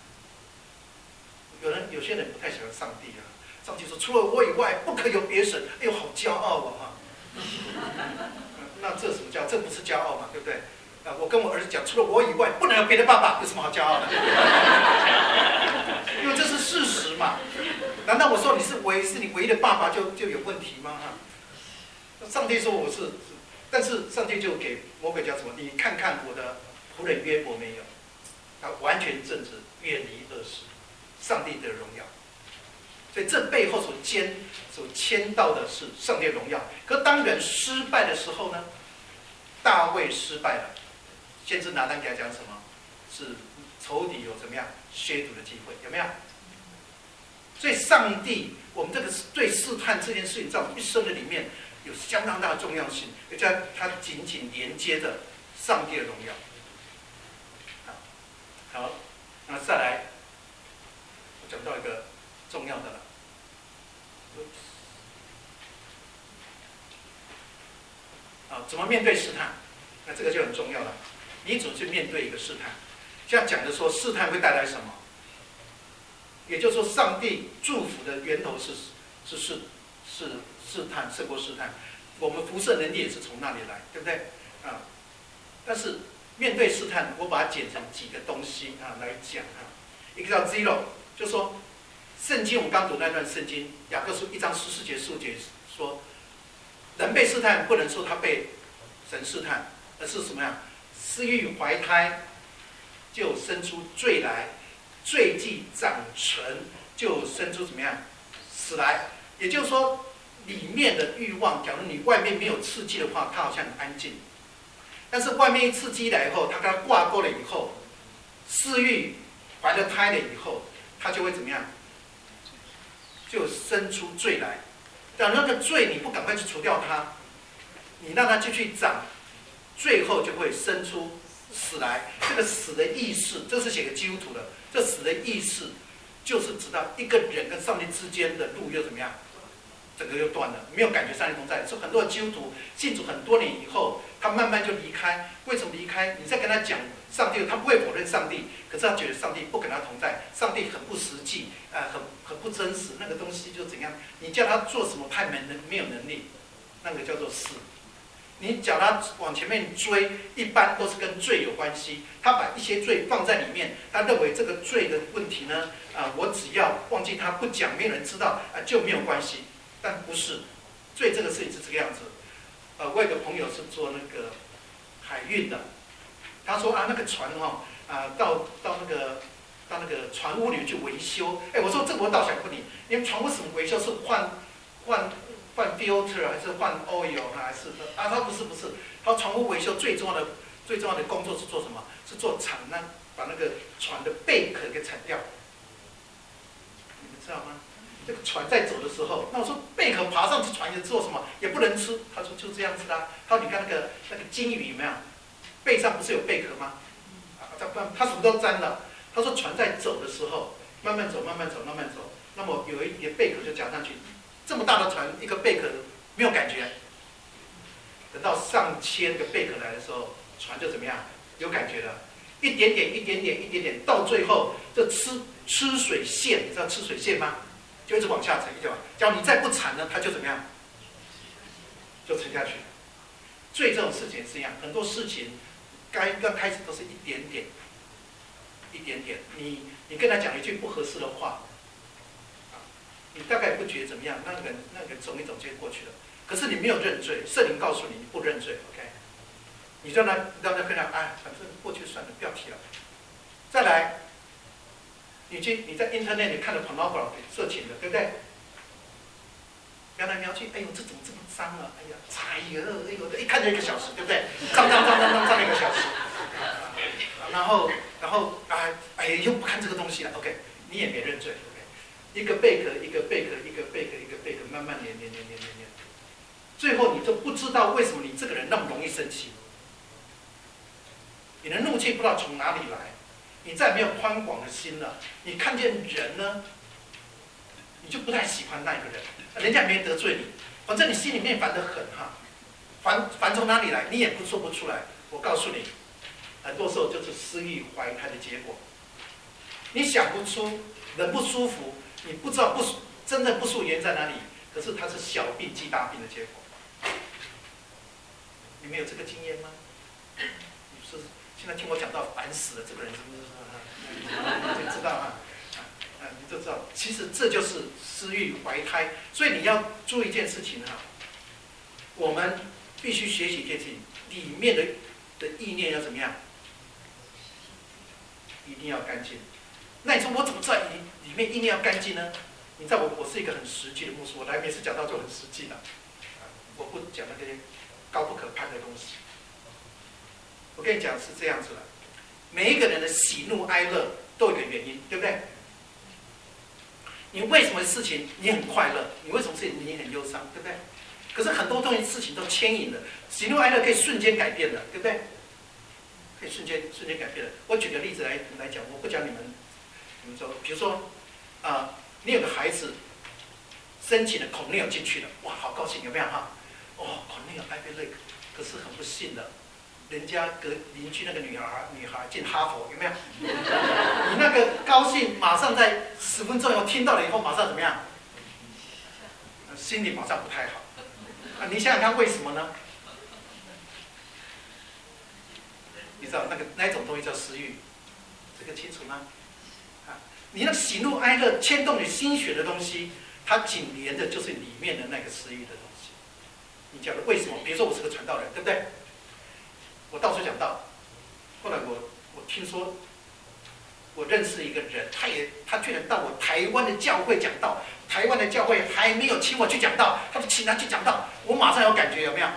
有人有些人不太喜欢上帝啊，上帝说除了我以外不可有别神，哎呦好骄傲啊！那这什么叫？这不是骄傲嘛，对不对？啊，我跟我儿子讲，除了我以外不能有别的爸爸，有什么好骄傲的？因为这是事实嘛。难道我说你是唯是你唯一的爸爸就就有问题吗？哈，上帝说我是。但是上帝就给魔鬼讲什么？你看看我的仆人约伯没有，他完全正直，远离恶事，上帝的荣耀。所以这背后所牵所牵到的是上帝的荣耀。可当人失败的时候呢？大卫失败了，先知拿单给他讲什么？是仇敌有怎么样削足的机会？有没有？所以上帝，我们这个对试探这件事情，在我们一生的里面。有相当大的重要性，而且它紧紧连接着上帝的荣耀。好，好，那再来，我讲到一个重要的了。啊，怎么面对试探？那这个就很重要了。你怎么去面对一个试探？这样讲的说，试探会带来什么？也就是说，上帝祝福的源头是是是是。试探胜过试探，我们辐射能力也是从那里来，对不对？啊，但是面对试探，我把它剪成几个东西啊来讲啊。一个叫 zero， 就说圣经我们刚读那段圣经，雅各书一章十四节、十五节说，人被试探不能说他被神试探，而是什么呀？私欲怀胎，就生出罪来；罪既长成，就生出怎么样？死来。也就是说。里面的欲望，假如你外面没有刺激的话，它好像很安静；但是外面一刺激来以后，它跟它挂钩了以后，私欲怀了胎了以后，它就会怎么样？就生出罪来。但那个罪你不赶快去除掉它，你让它继续长，最后就会生出死来。这个死的意思，这是写给基督徒的。这死的意思，就是指到一个人跟上帝之间的路又怎么样？整个又断了，没有感觉上帝同在。所以很多的基督徒信主很多年以后，他慢慢就离开。为什么离开？你再跟他讲上帝，他不会否认上帝，可是他觉得上帝不跟他同在，上帝很不实际，呃，很很不真实。那个东西就怎样？你叫他做什么，他没能没有能力，那个叫做死。你叫他往前面追，一般都是跟罪有关系。他把一些罪放在里面，他认为这个罪的问题呢，啊、呃，我只要忘记他不讲，没有人知道，啊、呃，就没有关系。但不是，罪这个事情是这个样子。呃，我有个朋友是做那个海运的，他说啊，那个船哈、哦、啊，到到那个到那个船屋里去维修。哎，我说这个我倒想问你，你们船屋什么维修？是换换换 filter 还是换 oil 还是？啊，他不是不是，他船屋维修最重要的最重要的工作是做什么？是做铲那把那个船的贝壳给铲掉。你们知道吗？这个船在走的时候，那我说贝壳爬上去船也做什么？也不能吃。他说就这样子啦。他说你看那个那个金鱼有没有？背上不是有贝壳吗？啊，他他什么都沾了。他说船在走的时候，慢慢走，慢慢走，慢慢走。那么有一点贝壳就夹上去，这么大的船，一个贝壳没有感觉。等到上千个贝壳来的时候，船就怎么样？有感觉了，一点点，一点点，一点点，到最后这吃吃水线，你知道吃水线吗？就一直往下沉，一直往。只要你再不铲呢，它就怎么样？就沉下去。罪这种事情是一样，很多事情该刚开始都是一点点，一点点。你你跟他讲一句不合适的话，你大概不觉得怎么样，那个那个走一走就过去了。可是你没有认罪，圣灵告诉你你不认罪 ，OK？ 你让他让他跟他哎，反正过去算了，不要提了。再来。你去你在 internet 里看了 pornography 色情的，对不对？瞄来瞄去，哎呦，这怎么这么脏啊？哎呀，哎呦，哎呦，一看就一个小时，对不对？脏脏脏脏脏脏一个小时。然后然后啊，哎呀，又不看这个东西了 ，OK？ 你也没认罪 ，OK？ 一个贝壳，一个贝壳，一个贝壳，一个贝壳，慢慢连连连连连连，最后你就不知道为什么你这个人那么容易生气。 你的怒气不知道从哪里来，你再没有宽广的心了。你看见人呢，你就不太喜欢那一个人，人家没得罪你，反正你心里面烦得很哈。烦烦从哪里来，你也不说不出来。我告诉你，很多时候就是私欲怀胎的结果。你想不出，人不舒服，你不知道不真正不舒服原因在哪里，可是它是小病即大病的结果。你们有这个经验吗？你是现在听我讲到烦死了，这个人是不是？你就知道啊，啊，你就知道，其实这就是私欲怀胎。所以你要注意一件事情哈，我们必须学习一件事情，里面的的意念要怎么样？一定要干净。那你说我怎么知道里里面意念要干净呢？你知道我我是一个很实际的牧师，我来每次讲到就很实际的，我不讲那些高不可攀的东西。我跟你讲是这样子的，每一个人的喜怒哀乐都有一个原因，对不对？你为什么事情你很快乐？你为什么事情你很忧伤？对不对？可是很多东西事情都牵引的，喜怒哀乐可以瞬间改变的，对不对？可以瞬间瞬间改变的。我举个例子来来讲，我不讲你们你们说，比如说啊、呃，你有个孩子申请了孔内尔进去了，哇，好高兴，有没有哈？哦，孔内尔 Ivy League， 可是很不幸的，人家隔邻居那个女孩女孩进哈佛，有没有？你那个高兴，马上在十分钟以后听到了以后，马上怎么样？心里马上不太好。啊，你想想看，为什么呢？你知道那个那一种东西叫私欲，这个清楚吗？啊，你那喜怒哀乐牵动你心血的东西，它紧连的就是里面的那个私欲的东西。你讲的为什么？比如说我是个传道人，对不对？我到处讲道，后来我我听说，我认识一个人，他也他居然到我台湾的教会讲道，台湾的教会还没有请我去讲道，他说请他去讲道，我马上有感觉，有没有？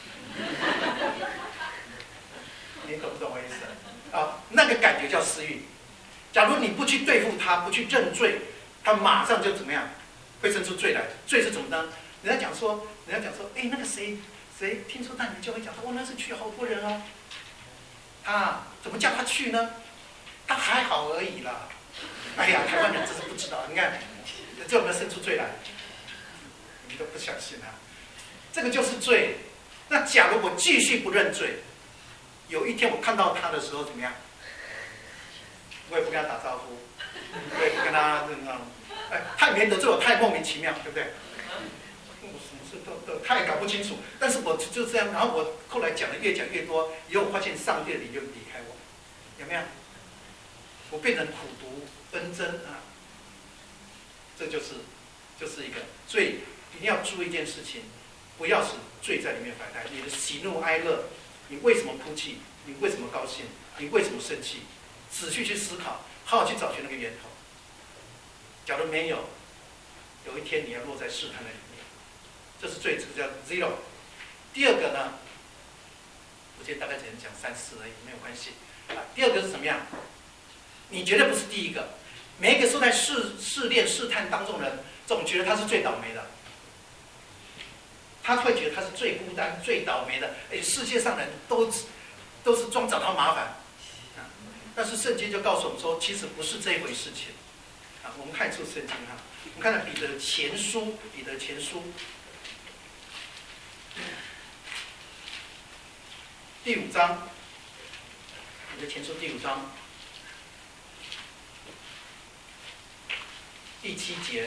你懂不懂我意思？啊，那个感觉叫私欲。假如你不去对付他，不去认罪，他马上就怎么样？会生出罪来。罪是怎么呢？人家讲说，人家讲说，哎，那个谁谁听说在你们教会讲，哦，那是去好多人哦。啊，怎么叫他去呢？他还好而已啦。哎呀，台湾人真是不知道，你看，这有没有生出罪来？你都不相信啊？这个就是罪。那假如我继续不认罪，有一天我看到他的时候怎么样？我也不跟他打招呼，我也不跟他那种，哎，他也没得罪我，他也莫名其妙，对不对？我什么事都都他也搞不清楚，但是我就这样，然后我后来讲的越讲越多，以后我发现上帝的灵就离开我，有没有？我变成苦毒纷争啊，这就是就是一个，所以一定要注意一件事情，不要使罪在里面摆态。你的喜怒哀乐，你为什么哭泣？你为什么高兴？你为什么生气？仔细去思考，好好去找寻那个源头。假如没有，有一天你要落在试探的里面，这是罪，这个叫 zero。第二个呢，我今天大概只能讲三次而已，没有关系。啊，第二个是怎么样？你绝对不是第一个，每一个受在试试炼、试探当中的人，总觉得他是最倒霉的。他会觉得他是最孤单、最倒霉的。哎，世界上人都都是装找他麻烦。但是圣经就告诉我们说，其实不是这一回事情。啊，我们看出圣经哈，我们看到彼得前书，彼得前书第五章，彼得前书第五章第七节，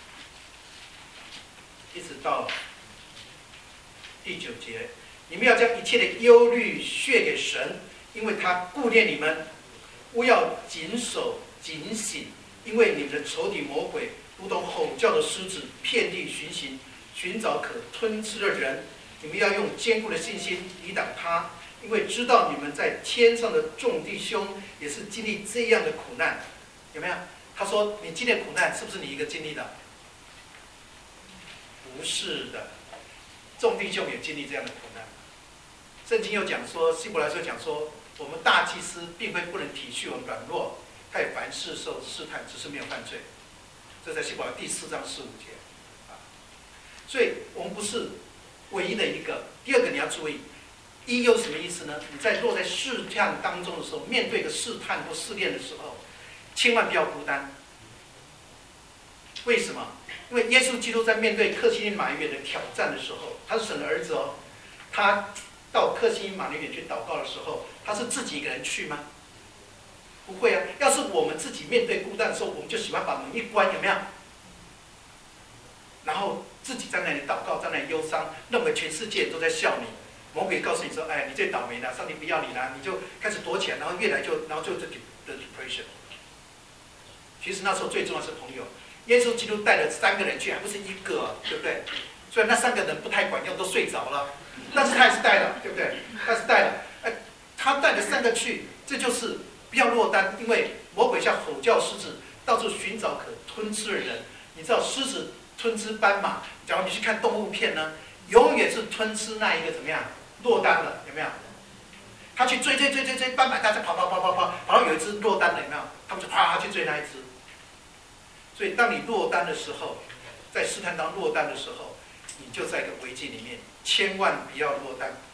一直到第九节，你们要将一切的忧虑卸给神，因为他顾念你们。勿要谨守警醒，因为你们的仇敌魔鬼如同吼叫的狮子，遍地巡行，寻找可吞吃的人。你们要用坚固的信心抵挡他，因为知道你们在天上的众弟兄也是经历这样的苦难。有没有？他说你经历苦难，是不是你一个经历的？不是的，众弟兄也经历这样的苦难。圣经又讲说，希伯来书讲说，我们大祭司并非不能体恤我们软弱，他也凡事受试探，只是没有犯罪。这在希伯来第四章十五节啊。所以我们不是唯一的一个。第二个你要注意， 一又什么意思呢？你在落在试探当中的时候，面对的试探或试炼的时候，千万不要孤单。为什么？因为耶稣基督在面对克西马尼园的挑战的时候，他是神的儿子哦，他到克西马尼园去祷告的时候，他是自己一个人去吗？不会啊！要是我们自己面对孤单的时候，我们就喜欢把门一关，有没有？然后自己在那里祷告，在那里忧伤，认为全世界都在笑你。魔鬼告诉你说：“哎，你最倒霉了，上帝不要你了。”你就开始躲起来，然后越来就，然后就就的 depression。其实那时候最重要是朋友。耶稣基督带了三个人去，还不是一个，对不对？虽然那三个人不太管用，都睡着了，但是他还是带了，对不对？他是带了，哎，他带了三个去，这就是不要落单，因为魔鬼像吼叫狮子，到处寻找可吞吃的人。你知道狮子吞吃斑马，假如你去看动物片呢，永远是吞吃那一个怎么样落单了，有没有？他去追追追追追斑马，大家跑跑跑跑跑，跑到有一只落单了，有没有？他们就啪去追那一只。所以，当你落单的时候，在试探当落单的时候，你就在一个危机里面，千万不要落单。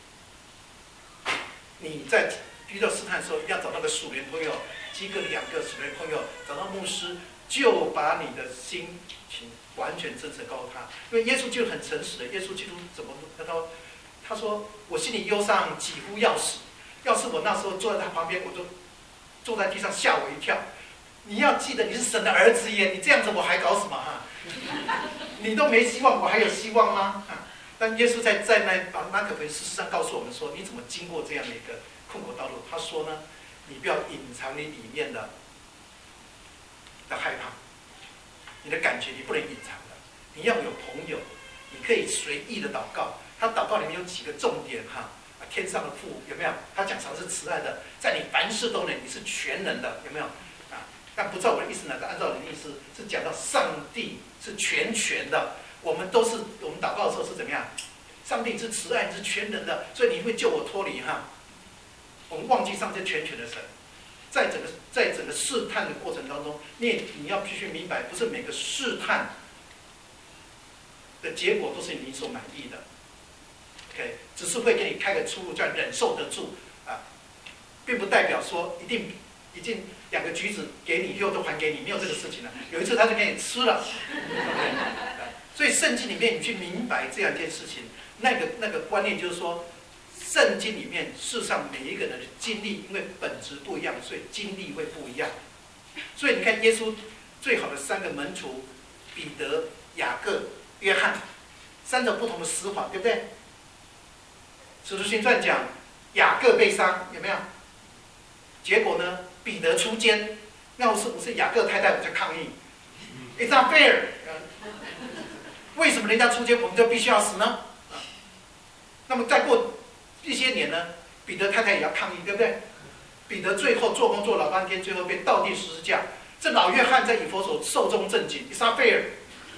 你在遇到试探的时候，要找到个属灵朋友，几个两个属灵朋友，找到牧师，就把你的心情完全真诚告诉他。因为耶稣就很诚实的，耶稣基督怎么他说，他说我心里忧伤，几乎要死。要是我那时候坐在他旁边，我就坐在地上吓我一跳。你要记得你是神的儿子耶，你这样子我还搞什么哈？你都没希望，我还有希望吗？但耶稣在在那马可福音事实上告诉我们说，你怎么经过这样的一个困苦道路？他说呢，你不要隐藏你里面的的害怕，你的感觉你不能隐藏的，你要有朋友，你可以随意的祷告。他祷告里面有几个重点哈，天上的父有没有？他讲常是慈爱的，在你凡事都能，你是全能的，有没有？但不照我的意思呢，按照你的意思是讲到上帝是全权的，我们都是我们祷告的时候是怎么样？上帝是慈爱，是全能的，所以你会救我脱离哈。我们忘记上帝全权的神，在整个在整个试探的过程当中，你也你要必须明白，不是每个试探的结果都是你所满意的。OK， 只是会给你开个出路，叫忍受得住啊，并不代表说一定。已经两个橘子给你，以后都还给你，没有这个事情了。有一次他就给你吃了，所以圣经里面你去明白这样一件事情，那个那个观念就是说，圣经里面世上每一个人的经历，因为本质不一样，所以经历会不一样。所以你看耶稣最好的三个门徒，彼得、雅各、约翰，三种不同的死法，对不对？使徒行传讲雅各被杀，有没有？结果呢？彼得出监，要是不是雅各太太，我就抗议。It's not fair。为什么人家出监，我们就必须要死呢？那么再过一些年呢，彼得太太也要抗议，对不对？彼得最后做工做老半天，最后被倒地十字架。这老约翰在以弗所寿终正寝 ，It's not fair。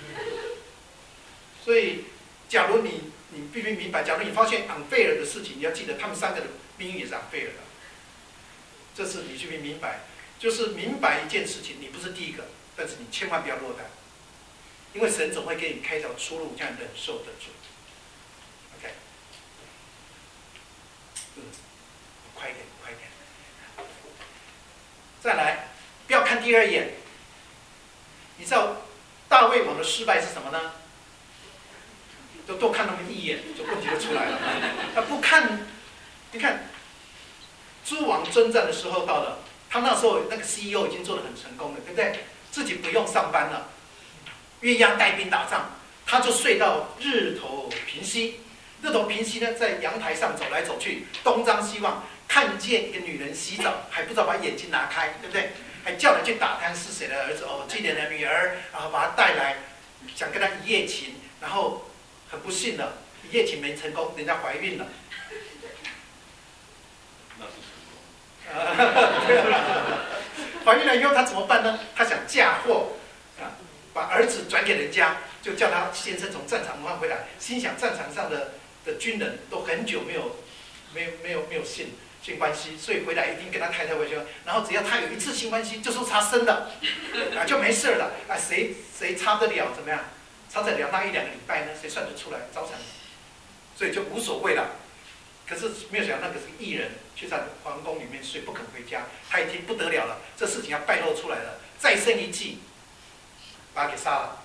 所以，假如你你必须明白，假如你发现 unfair 的事情，你要记得他们三个的命运也是 unfair 的。这是你去明白，就是明白一件事情，你不是第一个，但是你千万不要落单，因为神总会给你开一条出路，这样忍受得住。OK， 嗯，快一点，快一点。再来，不要看第二眼。你知道大卫王的失败是什么呢？就多看那么一眼，就问题就出来了。他不看，你看。诸王征战的时候到了，他那时候那个 C E O 已经做得很成功了，对不对？自己不用上班了，鸳鸯带兵打仗，他就睡到日头平西。日头平西呢，在阳台上走来走去，东张西望，看见一个女人洗澡，还不知道把眼睛拿开，对不对？还叫人去打探是谁的儿子哦，今年的女儿，然后把他带来，想跟他一夜情，然后很不幸的，一夜情没成功，人家怀孕了。怀孕了以后，他怎么办呢？他想嫁祸，啊，把儿子转给人家，就叫他先生从战场换回来。心想战场上的的军人都很久没有没有没有没有性性关系，所以回来一定跟他太太回去。然后只要他有一次性关系，就说他生的，啊，就没事了。啊，谁谁差得了？怎么样？差得了那一两个礼拜呢？谁算得出来？招产，所以就无所谓了。 可是没有想到那个是艺人，却在皇宫里面睡，不肯回家。他已经不得了了，这事情要败露出来了，再生一计，把他给杀了。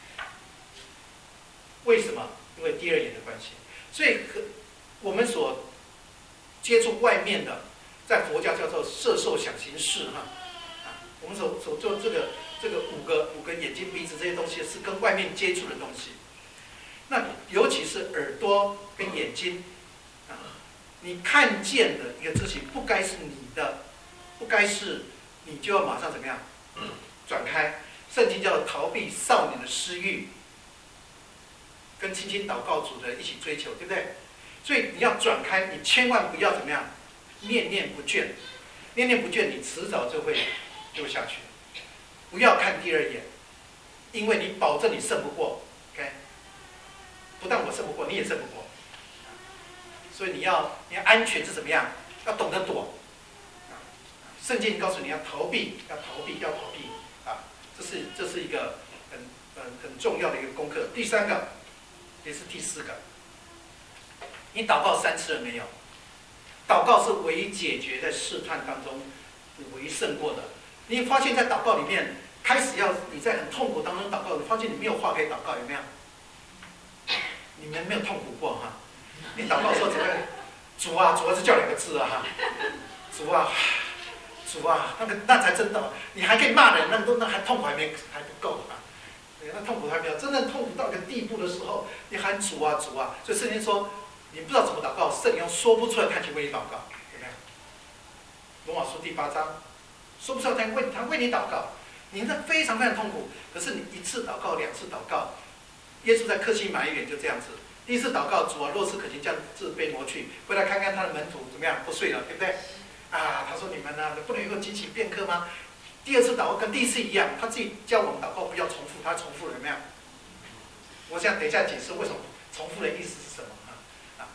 为什么？因为第二眼的关系。所以我们所接触外面的，在佛教叫做色受想行识哈。啊，我们所所做这个这个五个五个眼睛鼻子这些东西是跟外面接触的东西。那尤其是耳朵跟眼睛。你看见的一个事情不该是你的，不该是你就要马上怎么样转开。圣经叫做逃避少年的私欲，跟亲亲祷告主的人一起追求，对不对？所以你要转开，你千万不要怎么样念念不倦，念念不倦，你迟早就会丢下去。不要看第二眼，因为你保证你胜不过。OK， 不但我胜不过，你也胜不过。所以你要，你要安全是怎么样？要懂得躲。圣经告诉你要逃避，要逃避，要逃避啊！这是这是一个很很很重要的一个功课。第三个，也是第四个，你祷告三次了没有？祷告是唯一解决在试探当中唯一胜过的。你发现，在祷告里面，开始要你在很痛苦当中祷告，你发现你没有话可以祷告，有没有？你们没有痛苦过哈？你祷告的时候只会主啊，主啊是叫两个字啊哈，主啊，主啊，那个那才真的，你还可以骂人，那都那还痛苦还没还不够啊，那痛苦还没有真正痛苦到一个地步的时候，你喊主啊主啊，所以圣经说你不知道怎么祷告，圣灵用说不出来，他去为你祷告，有没有？罗马书第八章，说不出来，他为他为你祷告，你那非常非常痛苦，可是你一次祷告，两次祷告，耶稣在客西马尼园就这样子。第一次祷告，主啊，若是可行，将这被挪去，回来看看他的门徒怎么样，不睡了，对不对？啊，他说你们呢，不能有个惊奇片刻吗？第二次祷告跟第一次一样，他自己教我们祷告不要重复，他重复了有没有？我想等一下解释为什么重复的意思是什么啊？啊，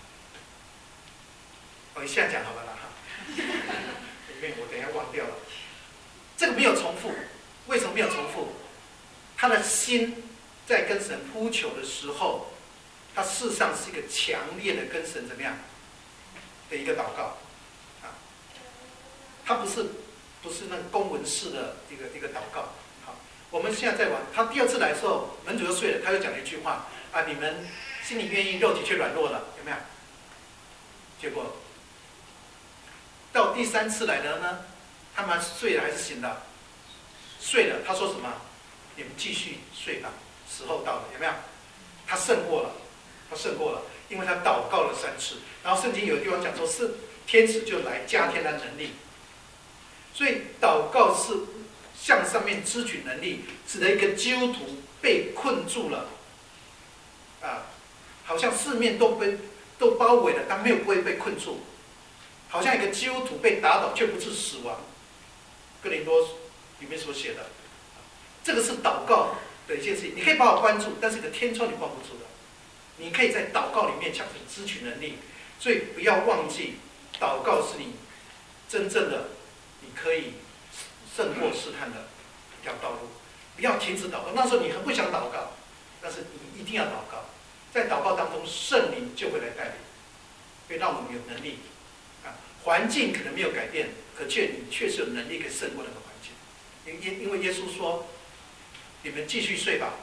我现在讲好了啦哈，因为我等一下忘掉了，这个没有重复，为什么没有重复？他的心在跟神呼求的时候。它事实上是一个强烈的跟神怎么样的一个祷告，啊，它不是不是那个公文式的一个一个祷告。好，我们现在在玩，他第二次来的时候，门主就睡了，他又讲了一句话啊，你们心里愿意，肉体却软弱了，有没有？结果到第三次来的呢，他们睡了还是醒了？睡了，他说什么？你们继续睡吧，时候到了，有没有？他胜过了。他胜过了，因为他祷告了三次。然后圣经有地方讲说，是天使就来加添他能力。所以祷告是向上面支取能力，使得一个基督徒被困住了，啊，好像四面都被都包围了，但没有不会被困住，好像一个基督徒被打倒却不是死亡。哥林多里面所写的，这个是祷告的一件事情。你可以把我关住，但是你的天窗你关不住的。你可以在祷告里面抢取支取能力，所以不要忘记，祷告是你真正的，你可以胜过试探的一条道路。不要停止祷告，那时候你很不想祷告，但是你一定要祷告。在祷告当中，圣灵就会来带领，会让我们有能力。啊，环境可能没有改变，可却你确实有能力可以胜过那个环境。因因因为耶稣说：“你们继续睡吧。”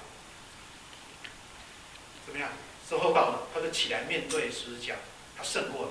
怎么样？时候到了，他就起来面对十字架，他胜过了。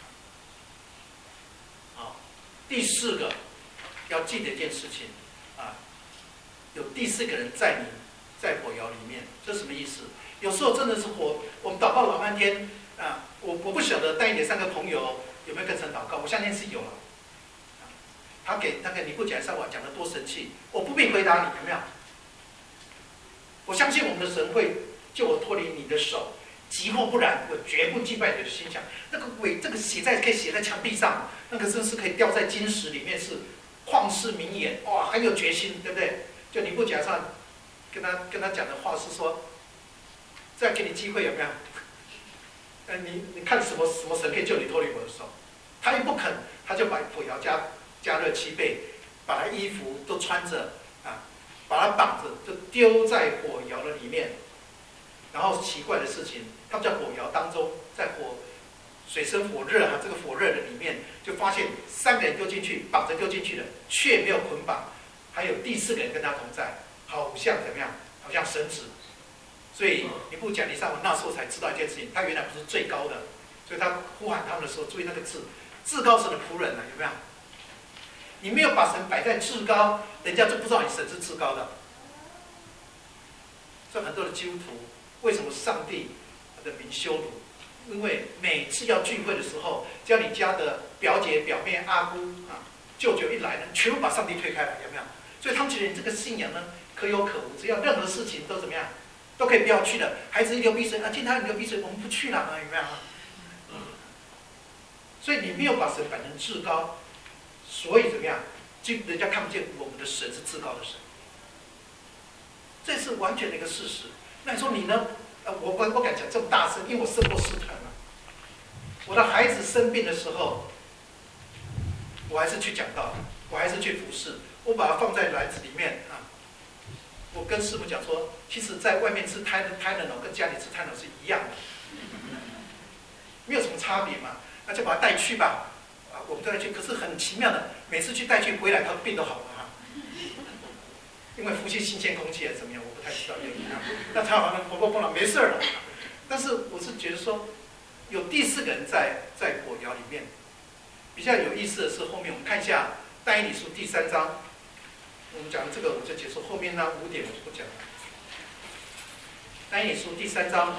好，第四个要记得一件事情啊，有第四个人在你在火窑里面，这什么意思？有时候真的是火，我们祷告老半天啊，我我不晓得带一点三个朋友有没有跟神祷告，我相信是有了。他给那个尼布甲尼撒王讲的多神气，我不必回答你，有没有？我相信我们的神会救我脱离你的手。即或不然，我绝不击败你的心想。那个伪，这个写在可以写在墙壁上，那个真是可以雕在金石里面，是旷世名言，哇，很有决心，对不对？就尼布甲尼撒跟他跟他讲的话是说，再给你机会有没有？呃，你你看什么什么神可以救你脱离我的手？他一不肯，他就把火窑加加热七倍，把他衣服都穿着啊，把他绑着，就丢在火窑的里面。然后奇怪的事情，他们在火窑当中，在火水深火热啊，这个火热的里面就发现三个人丢进去，绑着丢进去的，却没有捆绑，还有第四个人跟他同在，好像怎么样？好像神子。所以尼布甲尼撒王那时候才知道一件事情，他原来不是最高的，所以他呼喊他们的时候，注意那个字，至高神的仆人啊，有没有？你没有把神摆在至高，人家就不知道你神是至高的。所以很多的基督徒，为什么上帝的名羞辱？因为每次要聚会的时候，只要你家的表姐、表妹、阿姑啊、舅舅一来呢，全部把上帝推开了，有没有？所以他们觉得你这个信仰呢，可有可无，只要任何事情都怎么样，都可以不要去的。孩子一流鼻水啊，进他流鼻水，我们不去了啊，有没有？所以你没有把神摆成至高，所以怎么样？就人家看不见我们的神是至高的神，这是完全的一个事实。那你说你呢？呃，我我我敢讲这么大声，因为我受过试探嘛。我的孩子生病的时候，我还是去讲道，我还是去服侍，我把它放在篮子里面啊。我跟师傅讲说，其实在外面吃胎胎的脑跟家里吃胎脑是一样的，没有什么差别嘛。那就把他带去吧，啊，我们带去。可是很奇妙的，每次去带去回来，他病都好了哈。因为呼吸新鲜空气还是怎么样，我不太知道原因啊。那他好像活蹦蹦了，没事了。但是我是觉得说，有第四个人在在火窑里面，比较有意思的是后面我们看一下但以理书第三章，我们讲的这个我就结束，后面那五点我就不讲了。但以理书第三章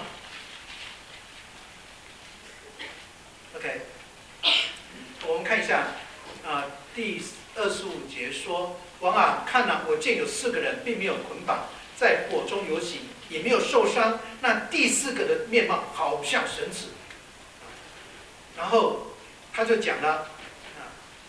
，OK， 我们看一下啊、呃，第二十五节说。王啊，看啊，我见有四个人并没有捆绑，在火中游行，也没有受伤。那第四个的面貌好像神子。然后他就讲了，啊，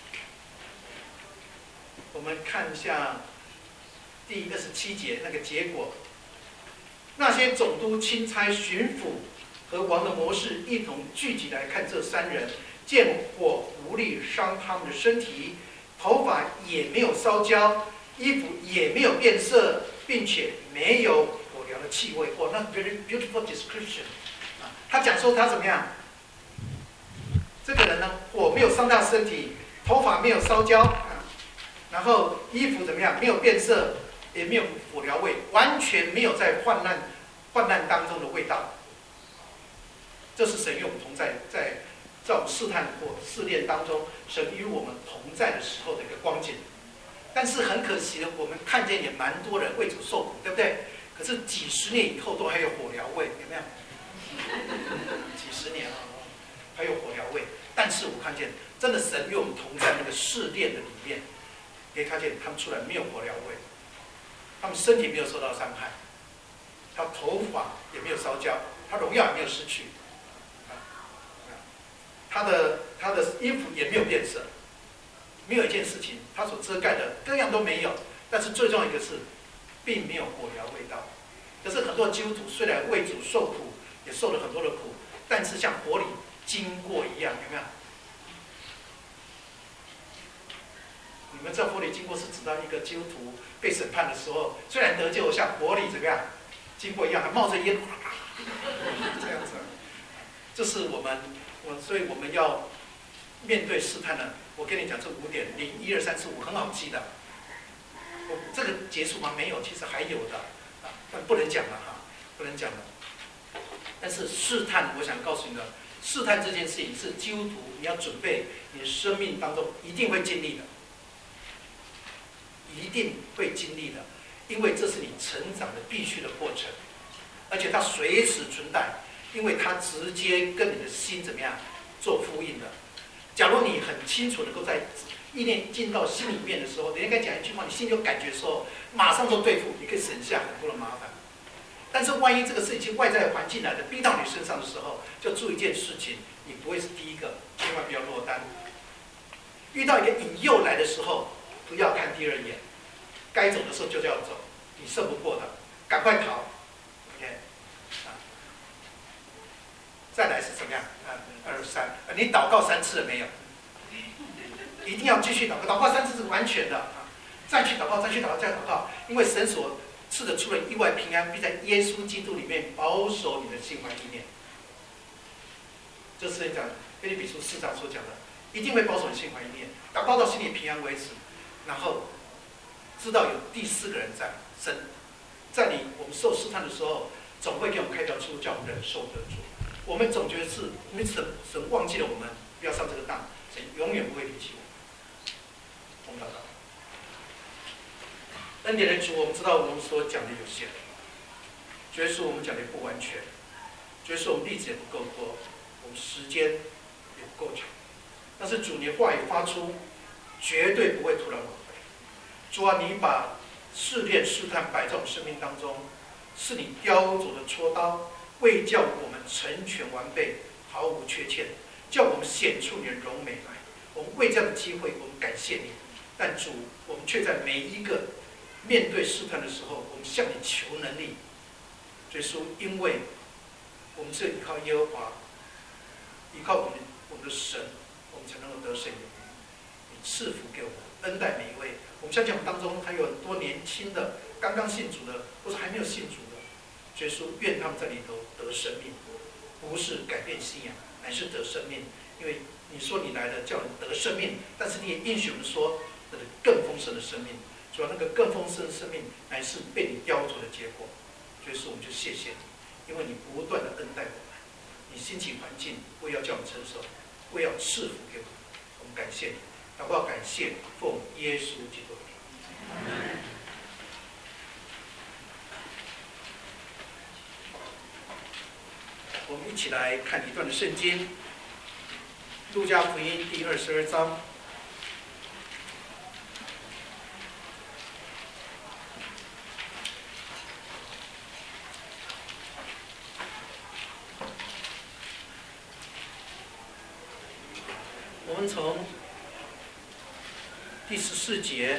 我们看一下第二十七节那个结果。那些总督、钦差、巡抚和王的谋士一同聚集来看这三人，见火无力伤他们的身体。头发也没有烧焦，衣服也没有变色，并且没有火燎的气味。哦，那 very beautiful description 啊！他讲说他怎么样？这个人呢，火没有伤到身体，头发没有烧焦啊，然后衣服怎么样？没有变色，也没有火燎味，完全没有在患难患难当中的味道。这是神与我们同在，在。在我们试探或试炼当中，神与我们同在的时候的一个光景。但是很可惜的，我们看见也蛮多人为主受苦，对不对？可是几十年以后都还有火燎味，有没有？几十年啊，还有火燎味。但是我看见，真的神与我们同在那个试炼的里面，可以看见他们出来没有火燎味，他们身体没有受到伤害，他头发也没有烧焦，他荣耀也没有失去。他的他的衣服也没有变色，没有一件事情他所遮盖的各样都没有。但是最重要一个是，并没有火燎味道。可是很多基督徒虽然为主受苦，也受了很多的苦，但是像火里经过一样，有没有？你们在火里经过是指到一个基督徒被审判的时候，虽然得救，像火里怎么样经过一样，还冒着烟，这样子。这是我们。我所以我们要面对试探呢。我跟你讲这五点，零一二三四五很好记的。我这个结束吗？没有，其实还有的啊，但不能讲了哈，不能讲了。但是试探，我想告诉你的，试探这件事情是基督徒你要准备，你的生命当中一定会经历的，一定会经历的，因为这是你成长的必须的过程，而且它随时存在。因为它直接跟你的心怎么样做呼应的。假如你很清楚能够在意念进到心里面的时候，人家该讲一句话，你心里有感觉的时候，马上做对付，你可以省下很多的麻烦。但是万一这个事情外在环境来的逼到你身上的时候，就注意一件事情，你不会是第一个，千万不要落单。遇到一个引诱来的时候，不要看第二眼，该走的时候就要走，你胜不过的，赶快逃。再来是怎么样？啊，二三，你祷告三次了没有？一定要继续祷告，祷告三次是完全的啊！再去祷告，再去祷告，再祷告，因为神所赐的出了意外平安，必在耶稣基督里面保守你的心怀意念。这是讲腓立比书四章所讲的，一定会保守你心怀意念，达到到心里平安为止。然后知道有第四个人在神，在你我们受试探的时候，总会给我们开条出，叫我们忍受得住。我们总觉得是因为神神忘记了我们，不要上这个当，神永远不会离弃我们。我们祷告。恩典的主，我们知道我们所讲的有限，主耶稣我们讲的也不完全，主耶稣我们例子也不够多，我们时间也不够长。但是主，你的话语发出，绝对不会徒然枉费。主啊，你把试炼试探摆在我们生命当中，是你雕琢的锉刀，为叫我们成全完备，毫无缺欠，叫我们显出你的荣美来。我们为这样的机会，我们感谢你。但主，我们却在每一个面对试探的时候，我们向你求能力。耶稣，因为我们是依靠耶和华，依靠我们我们的神，我们才能够得胜有余。你赐福给我们，恩待每一位。我们相信我们当中还有很多年轻的、刚刚信主的，或者还没有信主的。耶稣，愿他们在里头得生命，不是改变信仰，乃是得生命。因为你说你来了，叫人得生命，但是你也应许我们说，得更丰盛的生命。主要那个更丰盛的生命，乃是被你雕琢的结果。所以说，我们就谢谢你，因为你不断的恩待我们，你兴起环境，为要叫我们成熟，为要赐福给我们，我们感谢你，祷告感谢，奉耶稣基督的名。我们一起来看一段的圣经，《路加福音》第二十二章。我们从第十四节，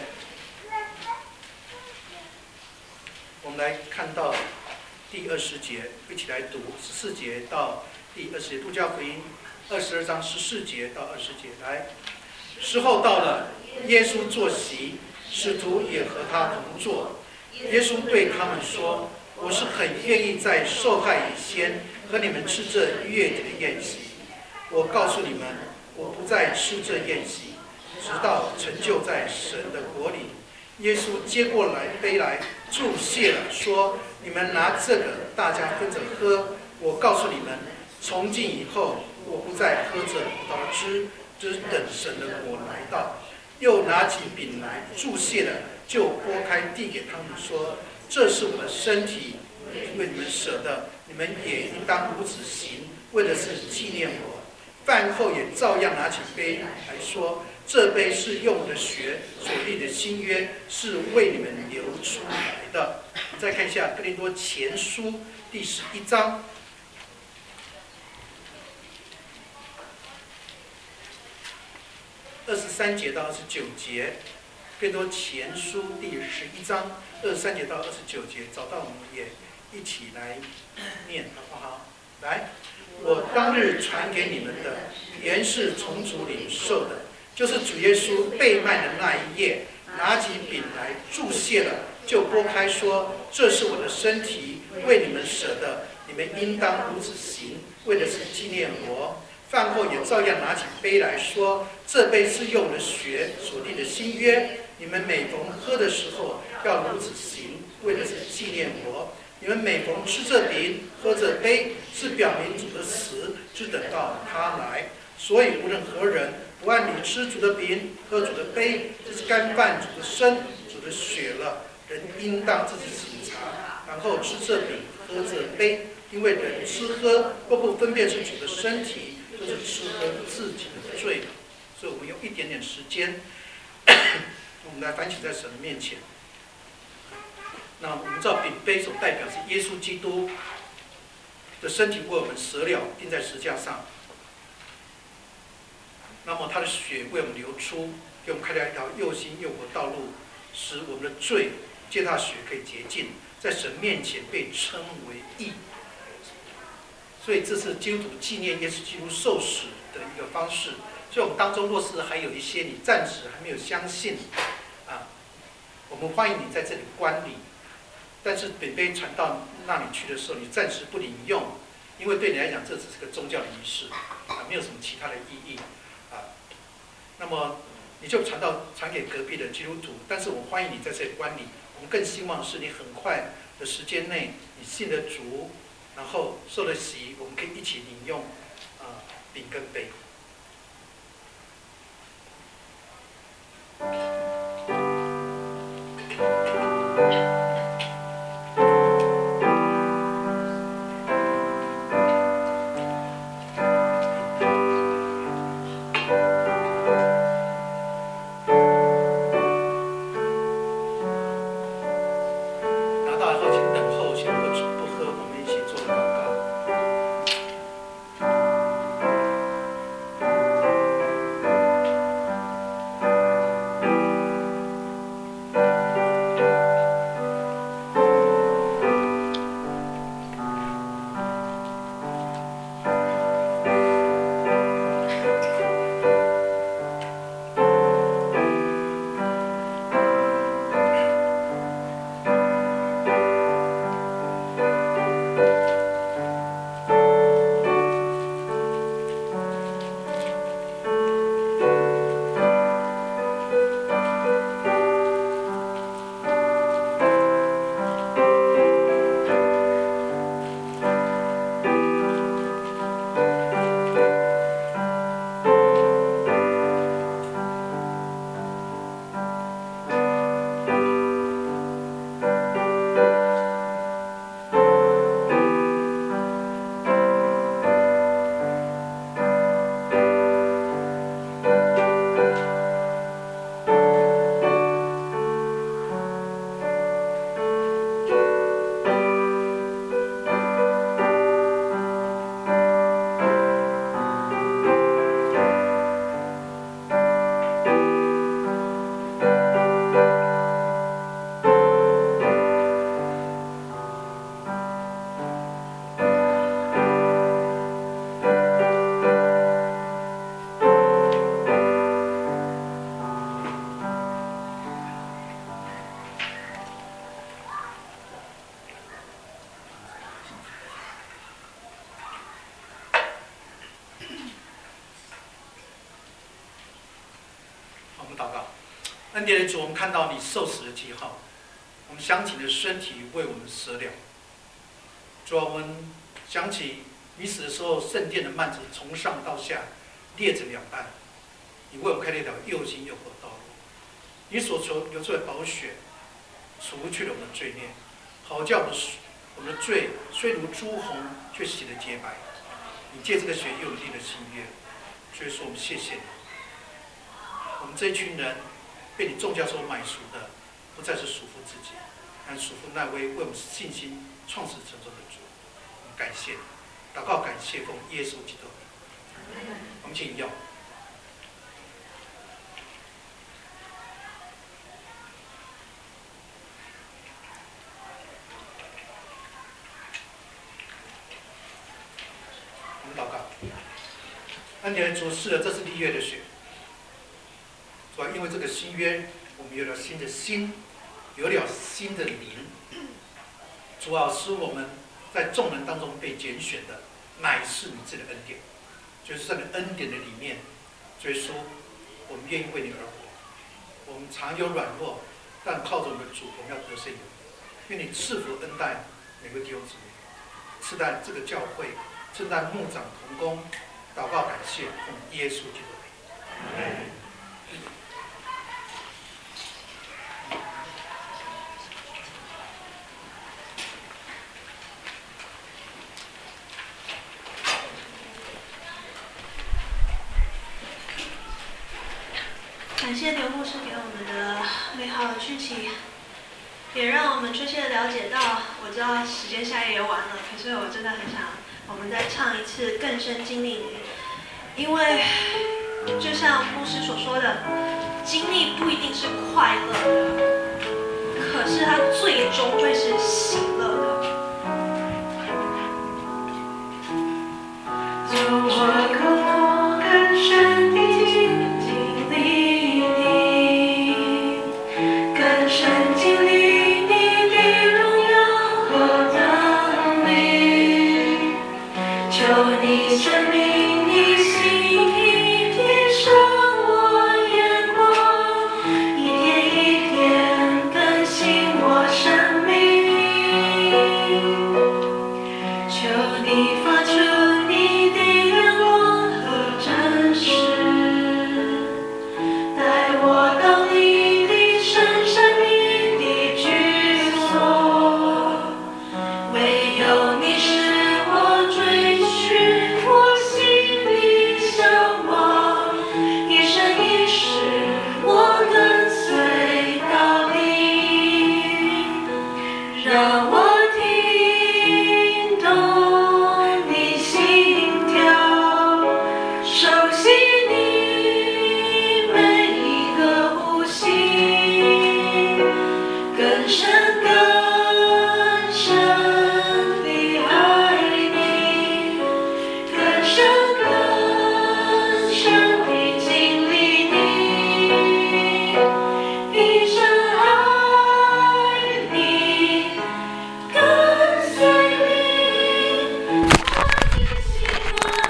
我们来看到第二十节，一起来读十四节到第二十节。路加福音二十二章十四节到二十节。来，时候到了，耶稣坐席，使徒也和他同坐。耶稣对他们说：“我是很愿意在受害以前和你们吃这逾越节的宴席。我告诉你们。”我不再吃这宴席，直到成就在神的国里。耶稣接过来杯来，祝谢了，说：“你们拿这个，大家分着喝。我告诉你们，从今以后，我不再喝这葡萄汁，只等神的国来到。”又拿起饼来，祝谢了，就拨开递给他们，说：“这是我的身体，为你们舍的，你们也应当如此行，为的是纪念我。”饭后也照样拿起杯来说：“这杯是用我的血所立的新约，是为你们流出来的。”我们再看一下《哥林多前书》第十一章二十三节到二十九节，《哥林多前书》第十一章二十三节到二十九节，找到我们也一起来念，好不好？来。我当日传给你们的，原是从主领受的，就是主耶稣被卖的那一夜，拿起饼来，祝谢了，就拨开说：“这是我的身体，为你们舍的，你们应当如此行，为的是纪念我。”饭后也照样拿起杯来说：“这杯是用了血所立的新约，你们每逢喝的时候，要如此行，为的是纪念我。你们每逢吃这饼、喝这杯，是表明主的死，只等到他来。所以无论何人不按理吃主的饼、喝主的杯，这是干犯主的身、主的血了。人应当自己省察，然后吃这饼、喝这杯。因为人吃喝若不分辨是主的身体，就是吃喝自己的罪了。所以我们用一点点时间，我们来反省在神的面前。那我们知道饼杯所代表是耶稣基督的身体为我们舍了，钉在十字架上。那么他的血为我们流出，给我们开了一条又新又活道路，使我们的罪借他血可以洁净，在神面前被称为义。所以这是基督徒纪念耶稣基督受死的一个方式。所以我们当中若是还有一些你暂时还没有相信啊，我们欢迎你在这里观礼。但是饼杯传到那里去的时候，你暂时不领用，因为对你来讲这只是个宗教的仪式，啊，没有没有什么其他的意义啊。那么你就传到传给隔壁的基督徒，但是我欢迎你在这里观礼。我们更希望是你很快的时间内，你信了主，然后受了洗，我们可以一起领用啊饼跟杯。恩典的主，我们看到你受死的记号，我们想起你的身体为我们舍了。主啊，我们想起你死的时候，圣殿的幔子从上到下裂成两半，你为我们开了一条又新又活的道路。你所求流出的宝血，除去了我们的罪孽，好叫我们我们的罪虽如朱红，却洗得洁白。你借这个血又立了新约，所以说我们谢谢你。我们这一群人被你重价所买赎的，不再是属乎自己，但属乎那位为我们信心创始成终的主。我们感谢你，祷告感谢奉耶稣基督。我们请引用。我们祷告。恩典的主，是的，这是立约的血。主啊，因为这个新约，我们有了新的心，有了新的灵。主啊，使我们在众人当中被拣选的，乃是你自己的恩典。就是在你恩典的里面，所以说，我们愿意为你而活。我们常有软弱，但靠着我们的主，我们要得胜有余。愿你赐福恩待每位弟兄姊妹，赐待这个教会，赐待牧长同工。祷告感谢，奉耶稣基督的名。 感谢刘牧师给我们的美好的讯息，也让我们确切的了解到，我知道时间下也晚了，可是我真的很想我们再唱一次更深经历你，因为就像牧师所说的，经历不一定是快乐的，可是它最终会是喜乐的。就我更多更深的经历你，更深